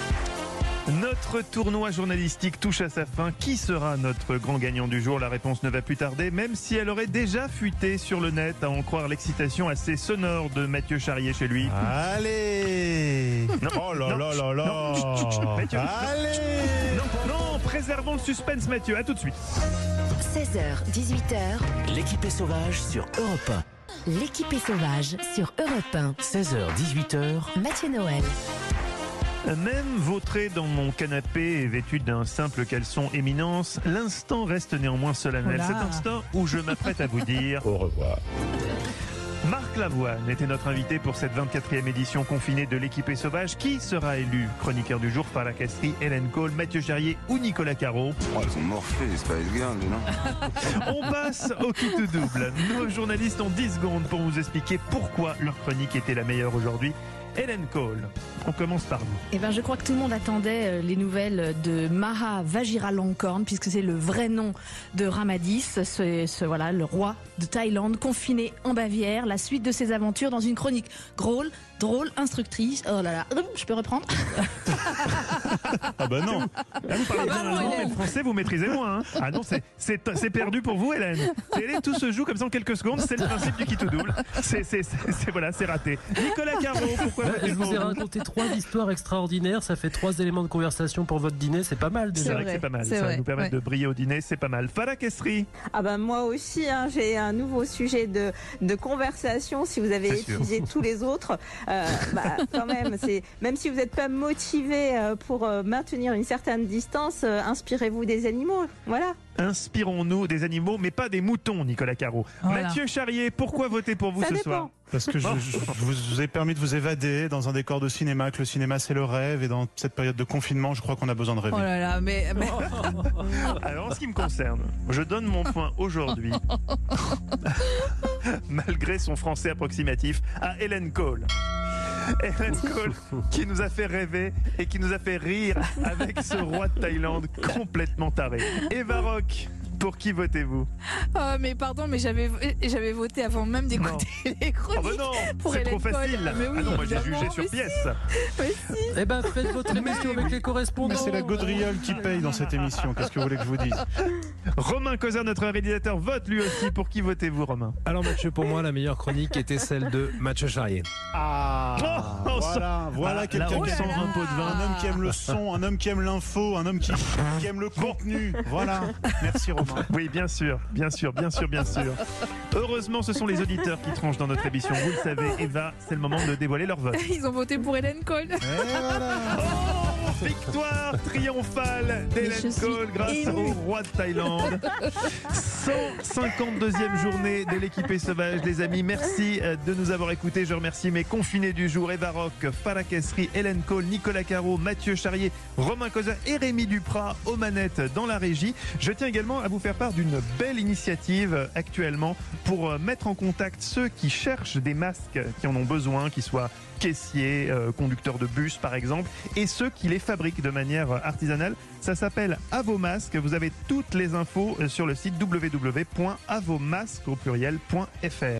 Speaker 3: Notre tournoi journalistique touche à sa fin. Qui sera notre grand gagnant du jour? La réponse ne va plus tarder, même si elle aurait déjà fuité sur le net, à en croire l'excitation assez sonore de Mathieu Charrier chez lui.
Speaker 5: Allez
Speaker 3: Non,
Speaker 5: Oh là
Speaker 3: non,
Speaker 5: là là là
Speaker 3: non, chut, chut, chut, Mathieu,
Speaker 5: Allez
Speaker 3: non, non, préservons le suspense, Mathieu. À tout de suite.
Speaker 1: seize heures, dix-huit heures,
Speaker 2: L'équipée sauvage sur Europe un.
Speaker 1: l'équipée sauvage sur Europe un.
Speaker 2: seize heures, dix-huit heures.
Speaker 1: Mathieu Noël.
Speaker 3: Même vautré dans mon canapé et vêtu d'un simple caleçon éminence, l'instant reste néanmoins solennel.
Speaker 4: Oh là.
Speaker 3: Cet instant où je m'apprête à vous dire
Speaker 5: Au revoir.
Speaker 3: Marc Lavoine était notre invité pour cette vingt-quatrième édition confinée de l'équipée sauvage. Qui sera élu chroniqueur du jour? Farah Kastri, Hélène Cole, Mathieu Charrier ou Nicolas Caro?
Speaker 16: Oh, elles sont morphées, les Spice Girls, non?
Speaker 3: On passe au kit double. Nos journalistes ont dix secondes pour vous expliquer pourquoi leur chronique était la meilleure aujourd'hui. Hélène Cole, on commence par vous.
Speaker 18: Eh ben, je crois que tout le monde attendait euh, les nouvelles de Maha Vajiralongkorn, puisque c'est le vrai nom de Ramadis, ce, ce, voilà, le roi de Thaïlande, confiné en Bavière. La suite de ses aventures dans une chronique drôle, drôle, instructrice. Oh là là, je peux reprendre?
Speaker 5: Ah bah non.
Speaker 3: Là, vous parlez
Speaker 4: Ah bah
Speaker 3: bien
Speaker 4: non,
Speaker 3: allemand, mais
Speaker 4: Hélène.
Speaker 3: le français, vous maîtrisez moins. Hein. Ah non, c'est- c'est c'est perdu pour vous, Hélène. C'est Hélène, tout se joue comme ça en quelques secondes. C'est le principe du kit double. C'est c'est- c'est- c'est- voilà, c'est raté. Nicolas Caro, pourquoi
Speaker 23: Ouais,
Speaker 3: votez-vous
Speaker 23: je vous ai
Speaker 3: pour vous?
Speaker 23: raconté trois histoires extraordinaires. Ça fait trois éléments de conversation pour votre dîner. C'est pas mal
Speaker 3: C'est
Speaker 23: déjà.
Speaker 3: vrai que c'est pas mal.
Speaker 4: c'est
Speaker 3: Ça va
Speaker 4: vrai,
Speaker 3: nous permettre
Speaker 4: ouais.
Speaker 3: de briller au dîner, c'est pas mal. Farah Kastri.
Speaker 22: Ah ben moi aussi, hein, j'ai un nouveau sujet de, de conversation. Si vous avez
Speaker 3: C'est sûr.
Speaker 22: étudié tous les autres, euh, bah, quand même, c'est même si vous n'êtes pas motivé euh, pour euh, maintenir une certaine distance, euh, inspirez-vous des animaux. Voilà.
Speaker 3: Inspirons-nous des animaux, mais pas des moutons, Nicolas Caro.
Speaker 4: Voilà.
Speaker 3: Mathieu Charrier, pourquoi voter pour vous
Speaker 22: Ça
Speaker 3: ce
Speaker 22: dépend.
Speaker 3: soir?
Speaker 5: Parce que je, je- je vous ai permis de vous évader dans un décor de cinéma, que le cinéma c'est le rêve, et dans cette période de confinement, je crois qu'on a besoin de rêver.
Speaker 4: Oh là là, mais, mais-
Speaker 3: Alors, en ce qui me concerne, je donne mon point aujourd'hui, malgré son français approximatif, à Hélène Cole. Hélène Cole, qui nous a fait rêver et qui nous a fait rire avec ce roi de Thaïlande complètement taré. Eva Rock, pour qui votez-vous?
Speaker 4: oh, mais pardon, mais j'avais j'avais voté avant même d'écouter les
Speaker 3: Oh
Speaker 4: chroniques.
Speaker 3: bah non,
Speaker 4: pour
Speaker 3: c'est
Speaker 4: Hélène
Speaker 3: trop facile.
Speaker 4: Cole. Mais oui,
Speaker 3: ah non, moi j'ai
Speaker 4: évidemment,
Speaker 3: jugé sur
Speaker 4: mais
Speaker 3: pièce.
Speaker 4: si, mais si.
Speaker 23: Eh ben, faites votre émission avec les correspondants.
Speaker 5: Mais c'est la gaudriole qui paye dans cette émission, qu'est-ce que vous voulez que je vous dise?
Speaker 3: Romain Causer, notre réalisateur, vote lui aussi. Pour qui votez-vous, Romain?
Speaker 19: Alors Mathieu, pour moi, la meilleure chronique était celle de Mathieu Charrier.
Speaker 5: Ah,
Speaker 3: Oh, on
Speaker 5: voilà,
Speaker 3: sent-
Speaker 5: voilà
Speaker 3: Ah,
Speaker 5: quelqu'un
Speaker 3: là, on
Speaker 5: qui
Speaker 3: sent un pot de vin.
Speaker 5: Un homme qui aime le son, un homme qui aime l'info, un homme qui, qui aime le contenu. Voilà. Merci Romain.
Speaker 3: Oui, bien sûr, bien sûr, bien sûr, bien sûr. Heureusement, ce sont les auditeurs qui tranchent dans notre émission. Vous le savez, Eva, c'est le moment de dévoiler leur vote.
Speaker 4: Ils ont voté pour Hélène Cole.
Speaker 3: Oh, victoire triomphale d'Hélène
Speaker 4: Mais je suis
Speaker 3: Cole grâce
Speaker 4: émue.
Speaker 3: au roi de Thaïlande. cent cinquante-deuxième journée de l'équipée sauvage, les amis. Merci euh, de nous avoir écoutés. Je remercie mes confinés du jour, Eva Rock, Farah Kastri, Hélène Cole, Nicolas Caro, Mathieu Charrier, Romain Causer et Rémi Duprat aux manettes dans la régie. Je tiens également à vous faire part d'une belle initiative euh, actuellement pour euh, mettre en contact ceux qui cherchent des masques, qui en ont besoin, qui soient caissiers, euh, conducteurs de bus par exemple, et ceux qui les fabriquent de manière euh, artisanale. Ça s'appelle Avomasque. Vous avez toutes les infos euh, sur le site w w w point avomasque au pluriel point f r.